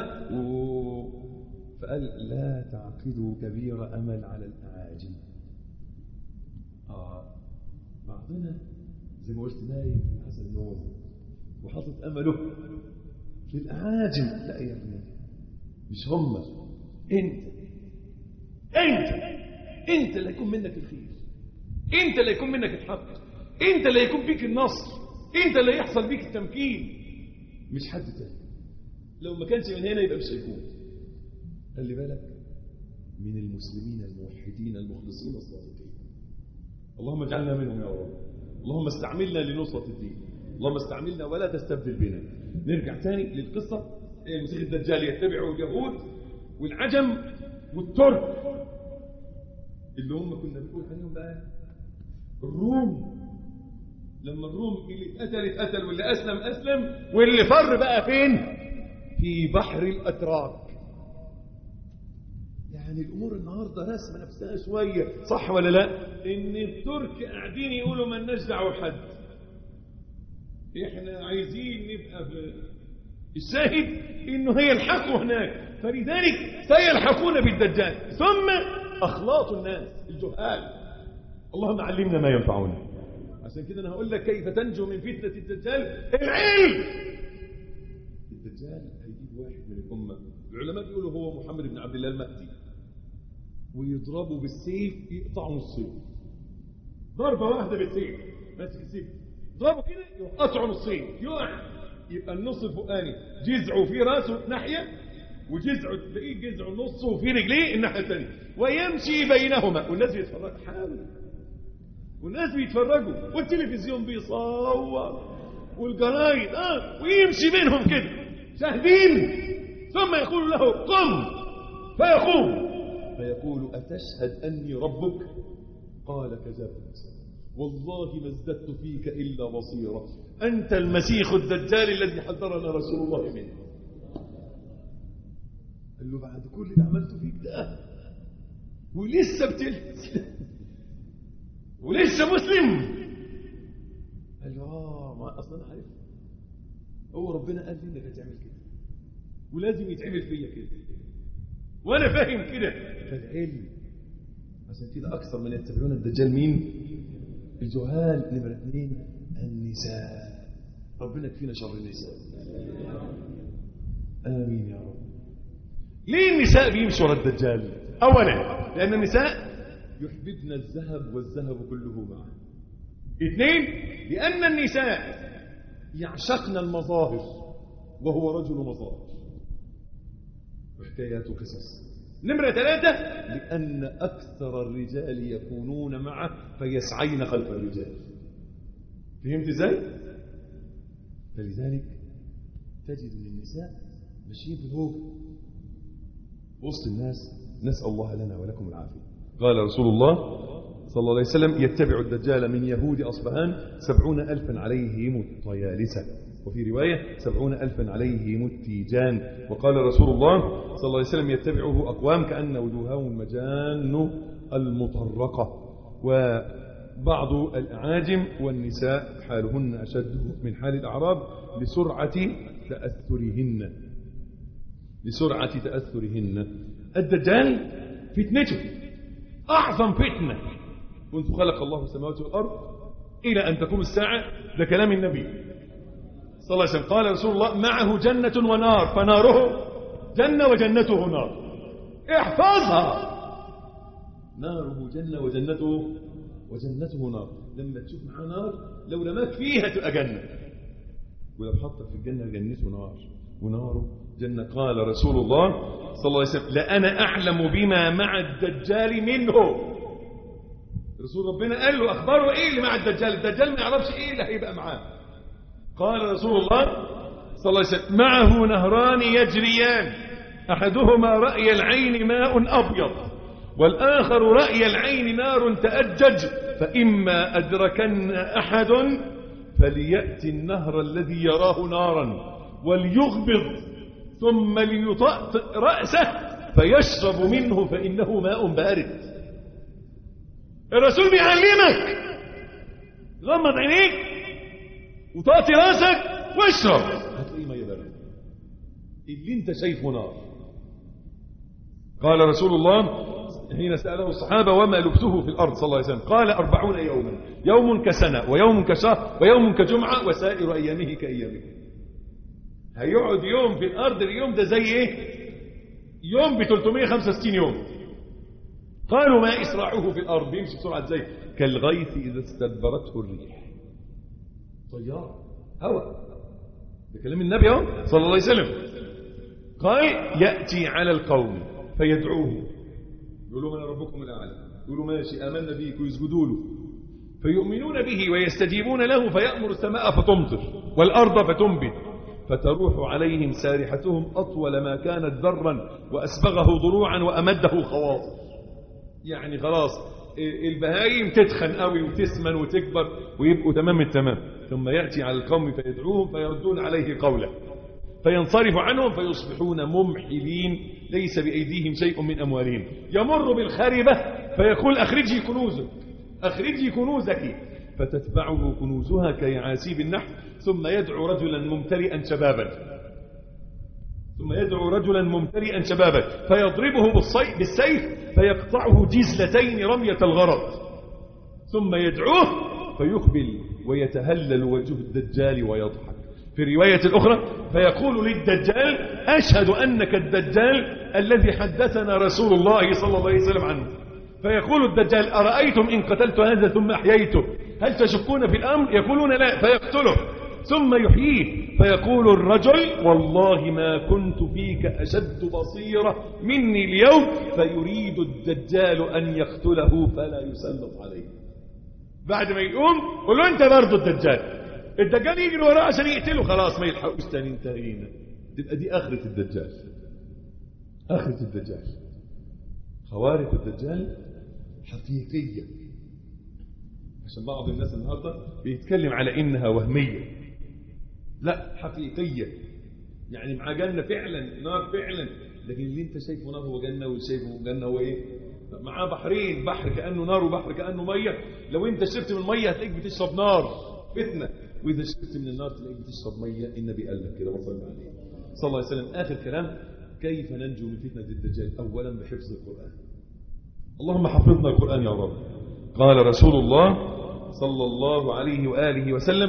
S3: فقال لا تعقدوا كبير امل على الاعاجم. بعضنا زي ما قلت نايم في العسل نوم وحاطط امله في الأعاجم. لا يا ابني، مش هم، انت اللي يكون منك الخير، انت اللي يكون منك الحق، انت اللي يكون بيك النصر، انت اللي يحصل بيك التمكين، مش حد تاني. لو ما كانش من هنا يبقى مش هيكون. خلي بالك من المسلمين الموحدين المخلصين الصادقين. اللهم اجعلنا منهم يا رب. اللهم استعملنا لنصرة الدين، اللهم استعملنا ولا تستبدل بنا. نرجع تاني للقصة. المسيح الدجال يتبعه اليهود والعجم والترك اللي هم كنا بنقول عليهم بقى الروم. لما الروم اللي اتقتل واللي أسلم واللي فر بقى فين؟ في بحر الأتراك. يعني الأمور النهاردة رسمة نفسها شوية، صح ولا لا؟ إن الترك قاعدين يقولوا ما لناش دعوة بحد، إحنا عايزين نبقى الشاهد إنه هيلحقوا هناك، فلذلك سيلحقون بالدجال ثم أخلاط الناس الجهال. اللهم علمنا ما ينفعنا. عشان كده أنا هقول لك كيف تنجو من فتنة الدجال. العلم. الدجال هيجيب واحد من الأمة، العلماء بيقولوا هو محمد بن عبد الله المهدي، ويضربوا بالسيف يقطعوا نصين، ضربة واحدة بالسيف، ماسك السيف ضربوا كده يقطعوا نصين، يبقى النص الفوقاني جذعه في راسه ناحية، وجذعه تلاقيه جذعه نصه وفي رجليه الناحية الثانية، ويمشي بينهما والناس بيتفرجوا. حاول والناس بيتفرجوا والتلفزيون بيصور والجرايد ويمشي بينهم كده شاهدين. ثم يقول له قم فيقوم، فيقول أتشهد أني ربك؟ قال كذبت والله ما ازددت فيك إلا بصيرة، أنت المسيح الدجال الذي حذرنا رسول الله منه. قال له بعد كل اللي عملته فيك ده ولسه بتلبس ولسه مسلم؟ قال له ما أصلا عارف، هو ربنا قال لي إنك هتعمل كده ولازم يتعمل فيا كده وأنا فاهم كده. فالعلم. عشان كده أكثر من يتبعون الدجال مين؟ الجهال. نمرة 2 النساء. ربنا يكفينا شر النساء، آمين يا رب. ليه النساء بيمشوا ورا الدجال؟ أولا لأن النساء يحببن الذهب والذهب كله معه. 2 لأن النساء يعشقن المظاهر وهو رجل مظاهر، وحكايات قصص. نمرة 3 لأن أكثر الرجال يكونون معه فيسعين خلف الرجال. فهمت ازاي؟ فلذلك تجد ان النساء ماشيين في الهوب وسط الناس. نسأل الله لنا ولكم العافية. قال رسول الله صلى الله عليه وسلم يتبع الدجال من يهود أصبهان 70,000 عليهم الطيالسة، وفي رواية 70,000 عليهم التيجان. وقال رسول الله صلى الله عليه وسلم يتبعه أقوام كأن وجوههم المجان المطرقة. وبعض الأعاجم والنساء حالهن أشد من حال الأعراب لسرعة تأثرهن. الدجال فتنته أعظم فتنة منذ خلق الله السماوات والأرض إلى أن تقوم الساعة. ده كلام النبي صلى الله عليه وسلم. قال رسول الله معه جنة ونار، فناره جنة وجنته نار. احفظها، ناره جنة وجنته نار. لما تشوف معاه نار لو رماك فيها تبقى جنة، ولو حطك في الجنة جنته نار وناره جنة. قال رسول الله صلى الله عليه وسلم لأنا أعلم بما مع الدجال منه. رسول ربنا قال له أخباره إيه اللي مع الدجال؟ الدجال ما يعرفش إيه اللي هيبقى معاه. قال رسول الله صلى الله عليه وسلم معه نهران يجريان، أحدهما رأي العين ماء أبيض، والآخر رأي العين نار تأجج، فإما أدركن أحد فليأتي النهر الذي يراه نارا وليغبض ثم ليطأ رأسه فيشرب منه فإنه ماء بارد. الرسول بيعلمك غمض عينيك وطأتي راسك واشرب، هتلاقيه ماء بارد اللي انت شايفه نار. قال رسول الله حين سأله الصحابة وما لبثه في الأرض صلى الله عليه وسلم؟ قال 40 يوما، يوم كسنة ويوم كشهر ويوم كجمعة وسائر أيامه كأيامه.
S2: هيقعد يوم في الارض، اليوم ده زي ايه؟ يوم ب 365 يوم. قالوا ما اسراعه في الارض، بيمشي بسرعه ازاي؟ كالغيث اذا استدبرته الريح. طيار هواء، ده كلام النبي اهو صلى الله عليه وسلم. قال ياتي على القوم فيدعوه، يقولوا من ربكم الاعلى، يقولوا ماشي امنا بيك ويسجدوا له، فيؤمنون به ويستجيبون له، فيأمر السماء فتمطر والأرض فتنبت، فتروح عليهم سارحتهم أطول ما كانت ذرا وأسبغه ضروعا وأمده خواص. يعني خلاص البهايم تتخن قوي وتسمن وتكبر ويبقوا تمام التمام. ثم يأتي على القوم فيدعوهم فيردون عليه قوله، فينصرف عنهم فيصبحون ممحلين ليس بأيديهم شيء من أموالهم. يمر بالخربة فيقول أخرجي كنوزك، أخرجي كنوزك، فتتبعه كنوزها كيعاسيب النحل. ثم يدعو رجلا ممتلئا شبابا فيضربه بالسيف فيقطعه جزلتين رمية الغرض. ثم يدعوه فيقبل ويتهلل وجه الدجال ويضحك. في الرواية الأخرى فيقول للدجال أشهد أنك الدجال الذي حدثنا رسول الله صلى الله عليه وسلم عنه. فيقول الدجال أرأيتم إن قتلت هذا ثم أحييته هل تشكون في الأمر؟ يقولون لا. فيقتله ثم يحييه، فيقول الرجل والله ما كنت فيك أشد بصيرة مني اليوم. فيريد الدجال أن يقتله فلا يسلط عليه. بعد ما يقوم قل له أنت برضو الدجال يجري وراه عشان يقتله، خلاص ما يلحقوش تاني، انتهينا. تبقى دي آخرة الدجال. خوارق الدجال حقيقية، عشان بعض الناس النهارده بيتكلم على إنها وهمية. لا، حقيقية. يعني مع جنة فعلا، نار فعلا، لكن اللي انت شايفه نار هو جنة، واللي شايفه جنة هو ايه؟ معاه بحرين، بحر كأنه نار وبحر كأنه مية. لو انت شربت من المية هتلاقيك بتشرب نار فتنة، واذا شربت من النار تلاقيك بتشرب مية. النبي قال لك كده وصلى عليه صلى الله عليه وسلم. آخر كلام، كيف ننجو من فتنة الدجال؟ أولا بحفظ القرآن. اللهم حفظنا القرآن يا رب. قال رسول الله صلى الله عليه وآله وسلم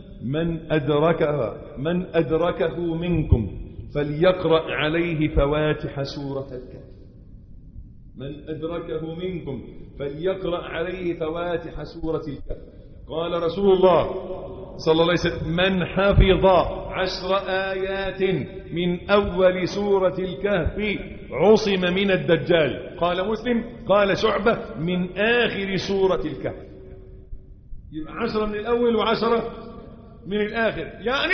S2: من أدركه منكم فليقرأ عليه فواتح سورة الكهف. من أدركه منكم فليقرأ عليه فواتح سورة الكهف. قال رسول الله صلى الله عليه وسلم من حفظ 10 آيات من أول سورة الكهف عصم من الدجال. قال مسلم قال شعبة من آخر سورة الكهف. يبقى 10 من الأول و10 من الآخر، يعني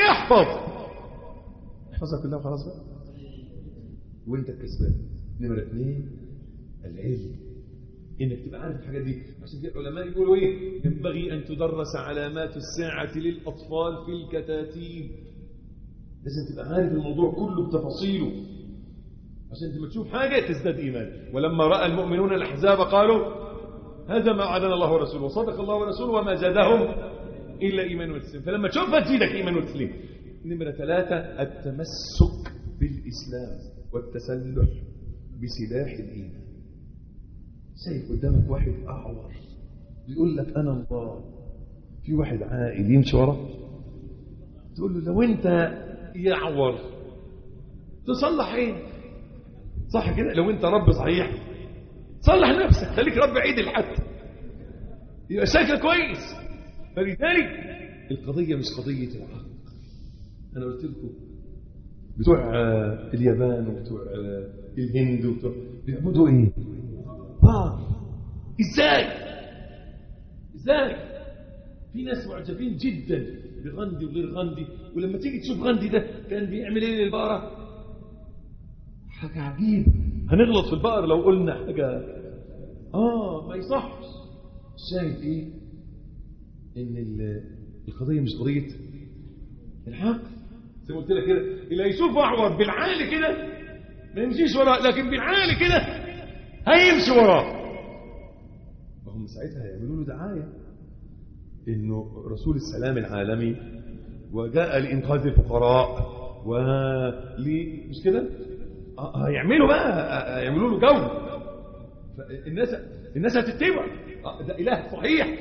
S2: احفظها كلها وخلاص بقى وانت الكسبان. نمرة 2 العلم، انك تبقى عارف الحاجات دي. عشان كده العلماء يقولوا ايه؟ ينبغي ان تدرس علامات الساعة للأطفال في الكتاتيب. لازم تبقى عارف الموضوع كله بتفاصيله، عشان لما تشوف حاجة تزداد إيمان. ولما رأى المؤمنون الأحزاب قالوا هذا ما وعدنا الله ورسوله وصدق الله ورسوله وما زادهم إلا إيمان وتسليم. فلما تشوفها تزيدك إيمان وتسليم. نمرة 3 التمسك بالإسلام والتسلح بسلاح الإيمان. شايف قدامك واحد أعور بيقول لك أنا الله، في واحد عاقل يمشي وراه، تقول له لو أنت يعور تصلح ايه؟ صح كده؟ لو أنت رب صحيح صلح نفسك، خليك رب عيد حتى يبقى شكلك كويس. فلذلك القضية مش قضية العقل. أنا قلت لكم بتوع اليابان وبتوع الهند وبتوع بيعبدوا ايه؟ ازاي في ناس معجبين جدا بغندي وغير غندي، ولما تيجي تشوف غندي ده كان بيعمل ايه للبقرة؟ حاجة عجيبة. هنغلط في البقر لو قلنا حاجة ما يصحش. شايف ايه؟ ان القضية مش قضية الحق. زي ما قلت لك كده، اللي هيشوف اعور بالعالي كده ما يمشيش وراه، لكن بالعالي كده هيمشي وراه. فهم ساعتها هيعملوا له دعاية انه رسول السلام العالمي وجاء لإنقاذ الفقراء مش كده؟ هيعملوا بقى، هيعملوا له جو. الناس هتتبع. ده إله صحيح.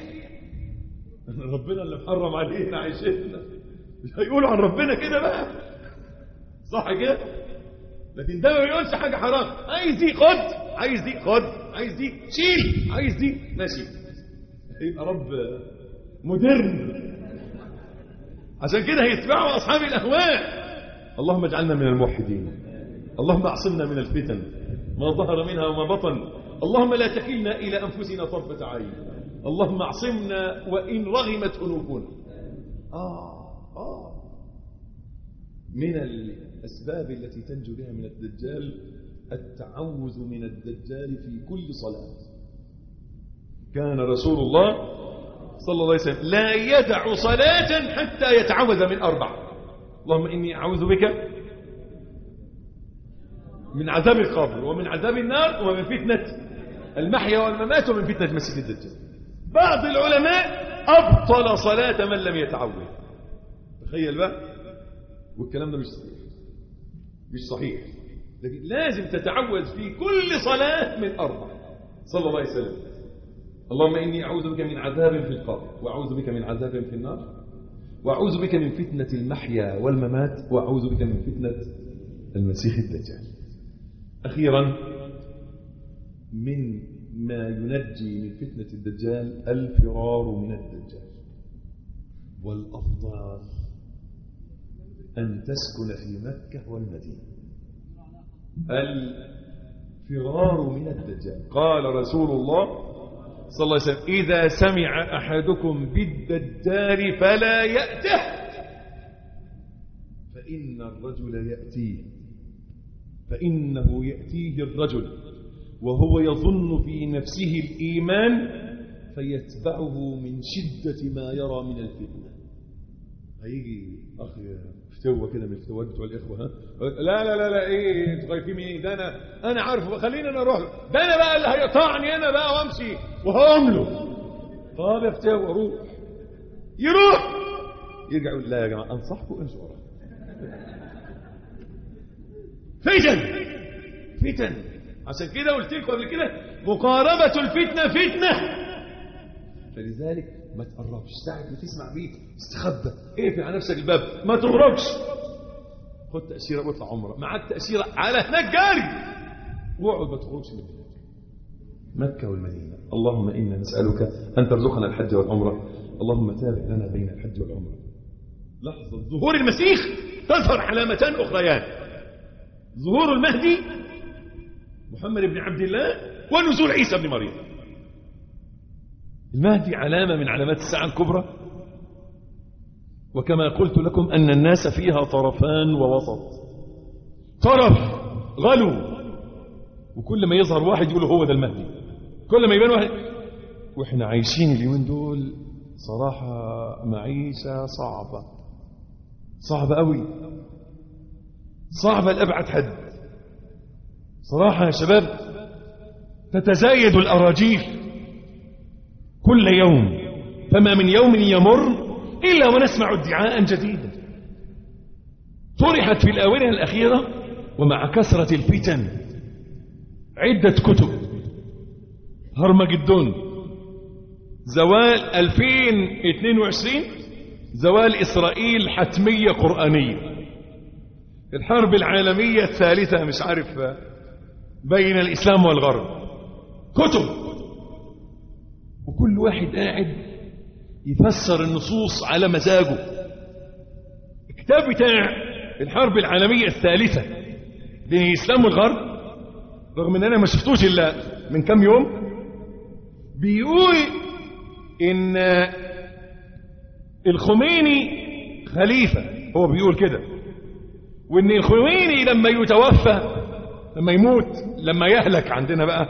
S2: ربنا اللي محرم علينا عيشتنا، مش هيقولوا عن ربنا كده بقى. صح كده؟ لكن ده ما بيقولش حاجة حرام. عايز دي خد، عايز دي خد، عايز دي شيل، عايز دي ماشي. يبقى رب مودرن. عشان كده هيتبعوا أصحاب الأهواء. اللهم اجعلنا من الموحدين، اللهم اعصمنا من الفتن ما ظهر منها وما بطن، اللهم لا تكلنا إلى أنفسنا طرفة عين، اللهم اعصمنا وإن رغمت أنوفنا. من الأسباب التي تنجو بها من الدجال التعوذ من الدجال في كل صلاة. كان رسول الله صلى الله عليه وسلم لا يدع صلاة حتى يتعوذ من 4. اللهم إني أعوذ بك من عذاب القبر ومن عذاب النار ومن فتنة المحيا والممات ومن فتنة مسيح الدجال. بعض العلماء أبطل صلاة من لم يتعوذ. تخيل بقى. والكلام ده مش صحيح. لكن لازم تتعوذ في كل صلاة من 4 صلى الله عليه وسلم. اللهم إني أعوذ بك من عذاب في القبر، وأعوذ بك من عذاب في النار، وأعوذ بك من فتنة المحيا والممات، وأعوذ بك من فتنة المسيح الدجال. أخيرا من ما ينجي من فتنة الدجال الفرار من الدجال. والأفضل أن تسكن في مكة والمدينة. الفرار من الدجال. قال رسول الله صلى الله عليه وسلم إذا سمع أحدكم بالدجال فلا يأته، فإنه يأتيه الرجل وهو يظن في نفسه الإيمان فيتبعه من شدة ما يرى من الفتنة. هيجي أخ فتوة كده من الفتوات بتوع الإخوة، ها لا لا لا لا إيه أنتوا خايفين مني؟ ده أنا عارفه، خليني أنا أروح له، ده أنا بقى اللي هيقطعني أنا بقى وأمشي وهأمله. طب يا فتوة روح، يروح يرجع يقول لا يا جماعة أنصحكم امشوا وراه. فتن. عشان كده قلت لكم قبل كده مقاربة الفتنة فتنة. فلذلك ما تقربش، ساعة ما تسمع بيه استخبى، اقفل على نفسك الباب، ما تغربش. خد تأشيرة واطلع عمرة، معاك تأشيرة على هناك جاري، واقعد ما تغربش من مكة والمدينة. اللهم إنا نسألك أن ترزقنا الحج والعمرة، اللهم تابع لنا بين الحج والعمرة. لحظة ظهور المسيح تظهر علامتان أخريان: ظهور المهدي محمد بن عبد الله ونزول عيسى بن مريم. المهدي علامة من علامات الساعة الكبرى، وكما قلت لكم أن الناس فيها طرفان ووسط. طرف غلو، وكل ما يظهر واحد يقول هو ده المهدي، كل ما يبان واحد. وإحنا عايشين اليومين دول صراحة معيشة صعبة قوي، صعبة لأبعد حد صراحة يا شباب. تتزايد الأراجيف كل يوم، فما من يوم يمر إلا ونسمع ادعاء جديدا. طرحت في الآونة الأخيرة ومع كثرة الفتن عدة كتب: هرمجدون، زوال 2022، زوال إسرائيل حتمية قرآنية، الحرب العالمية الثالثة، مش عارف بين الإسلام والغرب. كتب، وكل واحد قاعد يفسر النصوص على مزاجه. الكتاب بتاع الحرب العالمية الثالثة بين الإسلام والغرب، رغم ان انا ما شفتوش الا من كام يوم، بيقول ان الخميني خليفة، هو بيقول كده، وان الخميني لما يتوفى، لما يموت، لما يهلك عندنا بقى،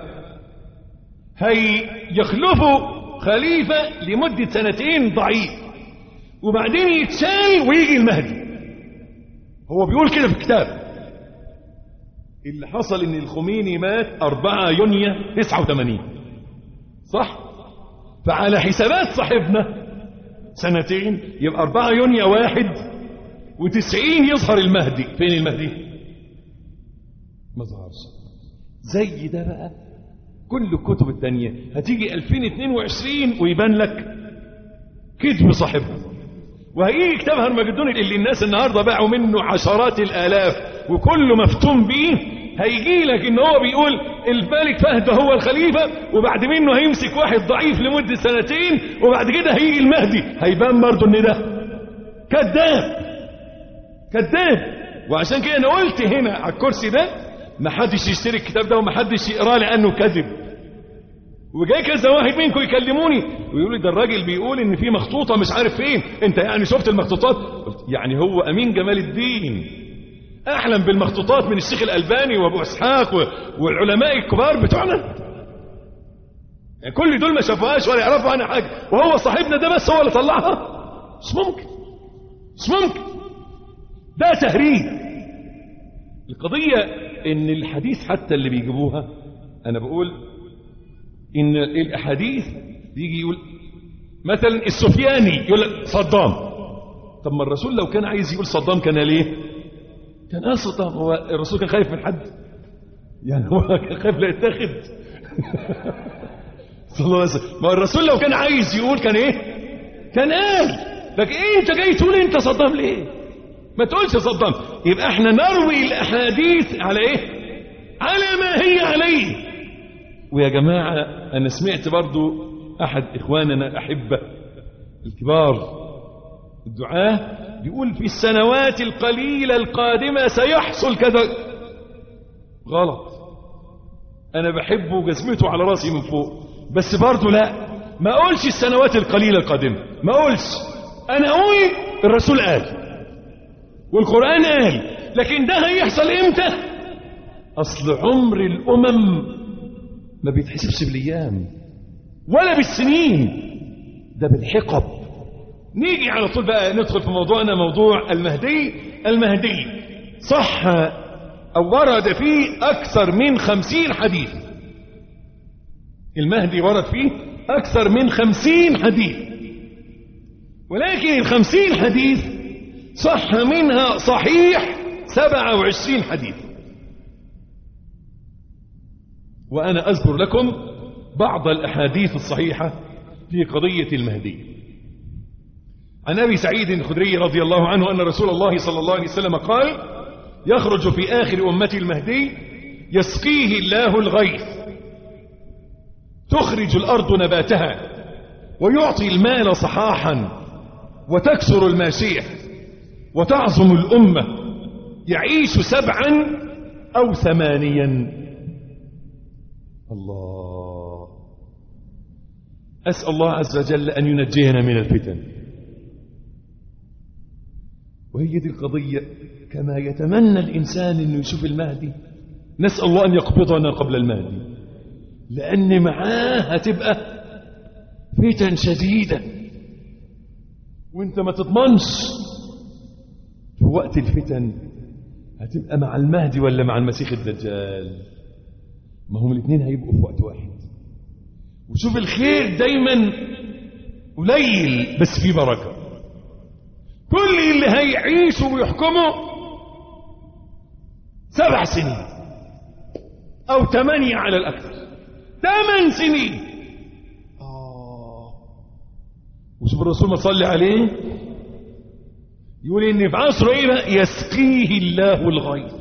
S2: هيخلفه خليفة لمدة 2 ضعيف، وبعدين يتشال ويجي المهدي. هو بيقول كده في الكتاب. اللي حصل ان الخميني مات 4 يونيو 89، صح؟ فعلى حسابات صاحبنا 2 يبقى 4 يونيو 91 يظهر المهدي. فين المهدي؟ ما ظهرش. زي ده بقى كل الكتب التانية هتيجي 2022 ويبان لك كذب صاحبها، وهيجي كتاب هرمجدون اللي الناس النهارده باعوا منه عشرات الالاف وكله مفتون بيه، هيجي لك ان هو بيقول الملك فهد هو الخليفه، وبعد منه هيمسك واحد ضعيف لمده 2 سنين، وبعد كده هيجي المهدي. هيبان برضه ان ده كذاب كذاب. وعشان كده انا قلت هنا على الكرسي ده ما حدش يشتري الكتاب ده وما حدش يقراه لانه كذب. وجاي كذا واحد منكم يكلموني ويقولوا لي ده الراجل بيقول ان في مخطوطه مش عارف فين. انت يعني شفت المخطوطات؟ يعني هو امين جمال الدين احلم بالمخطوطات من الشيخ الالباني وابو اسحاق والعلماء الكبار بتوعنا؟ يعني كل دول ما شافوهاش ولا يعرفوا عنها حاجه، وهو صاحبنا ده بس هو اللي طلعها؟ مش ممكن مش ممكن. ده تهريج. القضيه ان الحديث حتى اللي بيجيبوها، انا بقول ان الاحاديث يجي يقول مثلا السفياني يقول لك صدام. طب ما الرسول لو كان عايز يقول صدام كان ليه؟ كان قال صدام. هو الرسول كان خايف من حد؟ يعني هو كان خايف لا يتاخد؟ صلى الله عليه وسلم. ما الرسول لو كان عايز يقول كان ايه؟ كان قال. لكن ايه انت جاي تقول انت صدام ليه؟ ما تقولش صدام. يبقى احنا نروي الاحاديث على ايه؟ على ما هي عليه. ويا جماعة أنا سمعت برضو أحد إخواننا الأحبة الكبار الدعاة بيقول في السنوات القليلة القادمة سيحصل كذا. غلط. أنا بحبه وجزمته على راسي من فوق، بس برضو لا، ما أقولش السنوات القليلة القادمة، ما أقولش. أنا أقول الرسول قال والقرآن قال. لكن ده هيحصل إمتى؟ أصل عمر الأمم ما بيتحسبش بالايام ولا بالسنين، ده بالحقب. نيجي على طول بقى ندخل في موضوعنا، موضوع المهدي. المهدي صح او ورد فيه اكثر من 50 حديث. المهدي ورد فيه اكثر من 50 حديث، ولكن ال50 حديث صح منها صحيح 27 حديث. وأنا أذكر لكم بعض الأحاديث الصحيحة في قضية المهدي. عن أبي سعيد الخدري رضي الله عنه أن رسول الله صلى الله عليه وسلم قال: يخرج في آخر أمتي المهدي يسقيه الله الغيث، تخرج الأرض نباتها، ويعطي المال صحاحا، وتكسر الماشية، وتعظم الأمة، يعيش 7 أو 8. الله. أسأل الله عز وجل أن ينجينا من الفتن. وهي دي القضية. كما يتمنى الإنسان أنه يشوف المهدي، نسأل الله أن يقبضنا قبل المهدي، لأن معاه هتبقى فتن شديدة وانت ما تضمنش في وقت الفتن هتبقى مع المهدي ولا مع المسيح الدجال. ما هم الاثنين هيبقوا في وقت واحد. وشوف الخير دايما قليل بس فيه بركة. كل اللي هيعيشوا ويحكموا 7 سنين أو 8 على الأكثر، 8 سنين. وشوف الرسول ما صلي عليه يقول إن في عصره إيه بقى؟ يسقيه الله الغيث.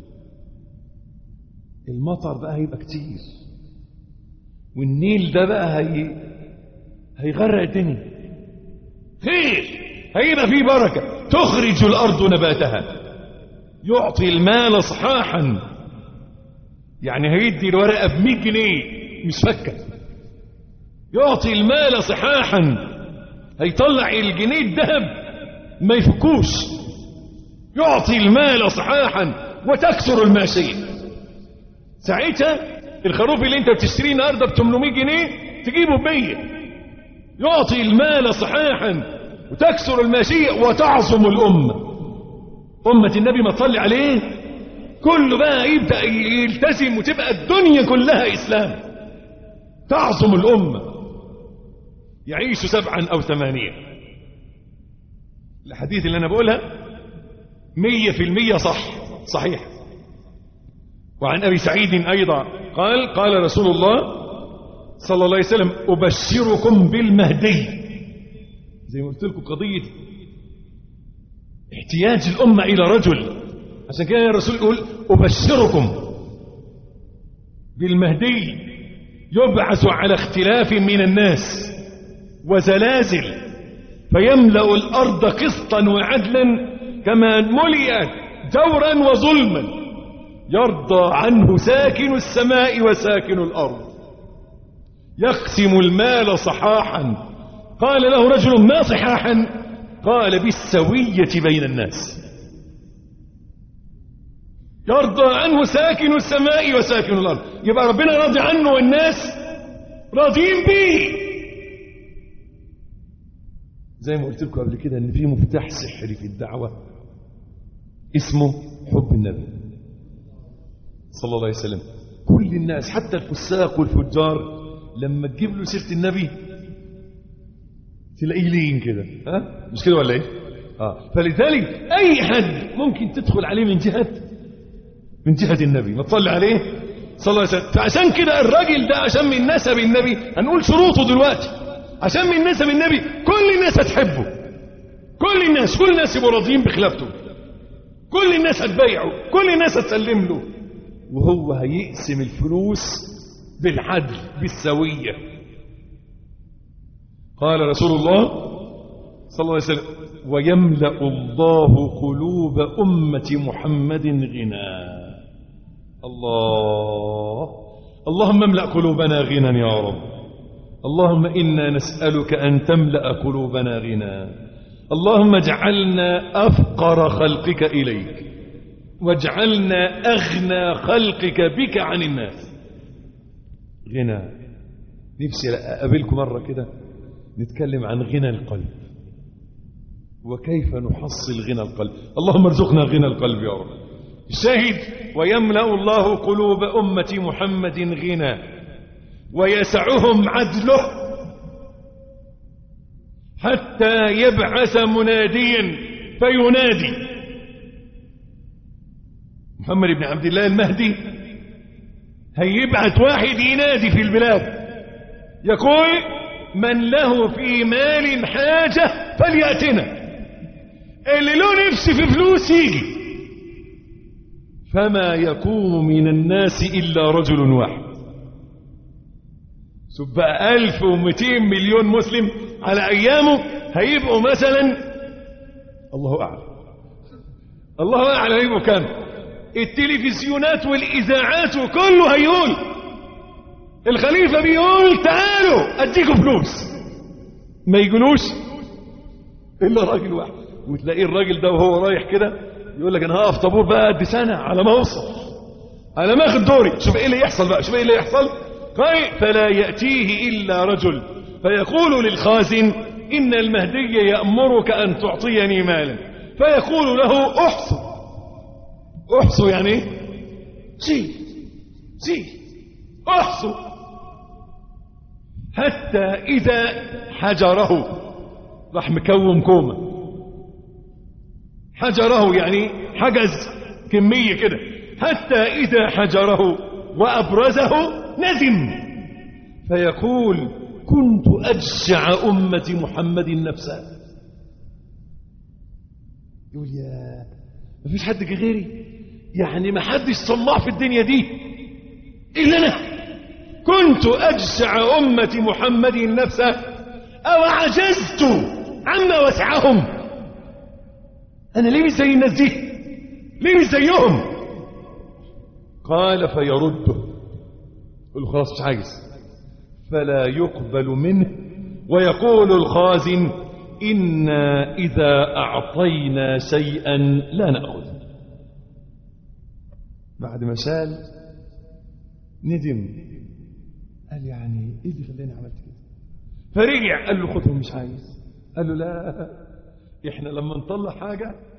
S2: المطر بقى هيبقى كتير، والنيل ده بقى هيغرق الدنيا. خير، هيبقى فيه بركة. تخرج الأرض نباتها، يعطي المال صحاحا، يعني هيدي الورقة ب100 جنيه مش فكة. يعطي المال صحاحا، هيطلع الجنيه الذهب ما يفكوش. يعطي المال صحاحا وتكسر الماشية. ساعتها الخروف اللي انت بتشتريه النهارده ب800 جنيه تجيبه ب100. يعطي المال صحاحا وتكسر الماشية وتعظم الأمة. أمة النبي ما تصلي عليه كله بقى يبدأ يلتزم وتبقى الدنيا كلها إسلام. تعظم الأمة، يعيش 7 أو 8. الحديث اللي أنا بقولها 100% صحيح. وعن أبي سعيد أيضا قال رسول الله صلى الله عليه وسلم: أبشركم بالمهدي. زي ما قلت لكم قضية احتياج الأمة إلى رجل. عشان كده الرسول يقول أبشركم بالمهدي يبعث على اختلاف من الناس وزلازل فيملأ الأرض قسطا وعدلا كما ملئت جورا وظلما يرضى عنه ساكن السماء وساكن الأرض يقسم المال صحاحا. قال له رجل ما صحاحا؟ قال بالسوية بين الناس. يرضى عنه ساكن السماء وساكن الأرض، يبقى ربنا راضي عنه والناس راضيين به. زي ما قلت لكم قبل كده ان في مفتاح سحري في الدعوة اسمه حب النبي صلى الله عليه وسلم. كل الناس حتى الفساق والفجار لما تجيب له سيرة النبي تلاقيه لين كده، ها مش كده ولا ايه؟ فلذلك اي حد ممكن تدخل عليه من جهة النبي ما تصلي عليه صلى الله عليه وسلم. فعشان كده الراجل ده عشان من نسب النبي هنقول شروطه دلوقتي. عشان من نسب النبي كل الناس هتحبه، كل الناس يبقوا راضيين بخلافته، كل الناس هتبايعه، كل الناس هتسلم له، وهو هيقسم الفلوس بالعدل بالسوية. قال رسول الله صلى الله عليه وسلم ويملأ الله قلوب أمة محمد غنى. اللهم املأ قلوبنا غنى يا رب. اللهم إنا نسألك أن تملأ قلوبنا غنى. اللهم اجعلنا أفقر خلقك إليك واجعلنا أغنى خلقك بك عن الناس. غنى. نفسي أقابلكم مرة كده نتكلم عن غنى القلب وكيف نحصل غنى القلب. اللهم ارزقنا غنى القلب يا رب. الشاهد ويملأ الله قلوب أمة محمد غنى ويسعهم عدله حتى يبعث مناديا فينادي. محمد بن عبد الله المهدي هيبعث واحد ينادي في البلاد يقول من له في مال حاجة فليأتنا، اللي له نفس في فلوس يجي. فما يقوم من الناس إلا رجل واحد. سبقى 1200 مليون مسلم على أيامه هيبقوا مثلا الله أعلم هيبقوا كام. التلفزيونات والإذاعات وكله هيقول الخليفة بيقول تعالوا أديكم فلوس، ما يقولوش إلا راجل واحد. وتلاقيه الراجل ده وهو رايح كده يقول لك أنا هقف طابور بقى قد سنة على ما أوصل، على ما أخذ دوري. شوف إيه اللي يحصل بقى، شوف إيه اللي يحصل. قال فلا يأتيه إلا رجل فيقول للخازن إن المهدي يأمرك أن تعطيني مالا، فيقول له أحصوا يعني سي أحصوا، حتى إذا حجره راح مكوم كومة. حجره يعني حجز كمية كده. حتى إذا حجره وأبرزه ندم فيقول كنت أجشع أمة محمد نفسها. يقول يا ما فيش حد غيري، يعني ما حدش طماع في الدنيا دي إلا أنا. كنت أجشع أمة محمد نفسها أو عجزت عما وسعهم. أنا ليه مش زي الناس دي؟ ليه مش زيهم؟ قال فيرده يقول له خلاص مش عايز، فلا يقبل منه. ويقول الخازن إنا إذا أعطينا شيئا لا نأخذ. بعد ما شال ندم، قال يعني إيه اللي خلاني عملت كده؟ فرجع قال له خدهم مش عايز. قال له لا، إحنا لما نطلع حاجة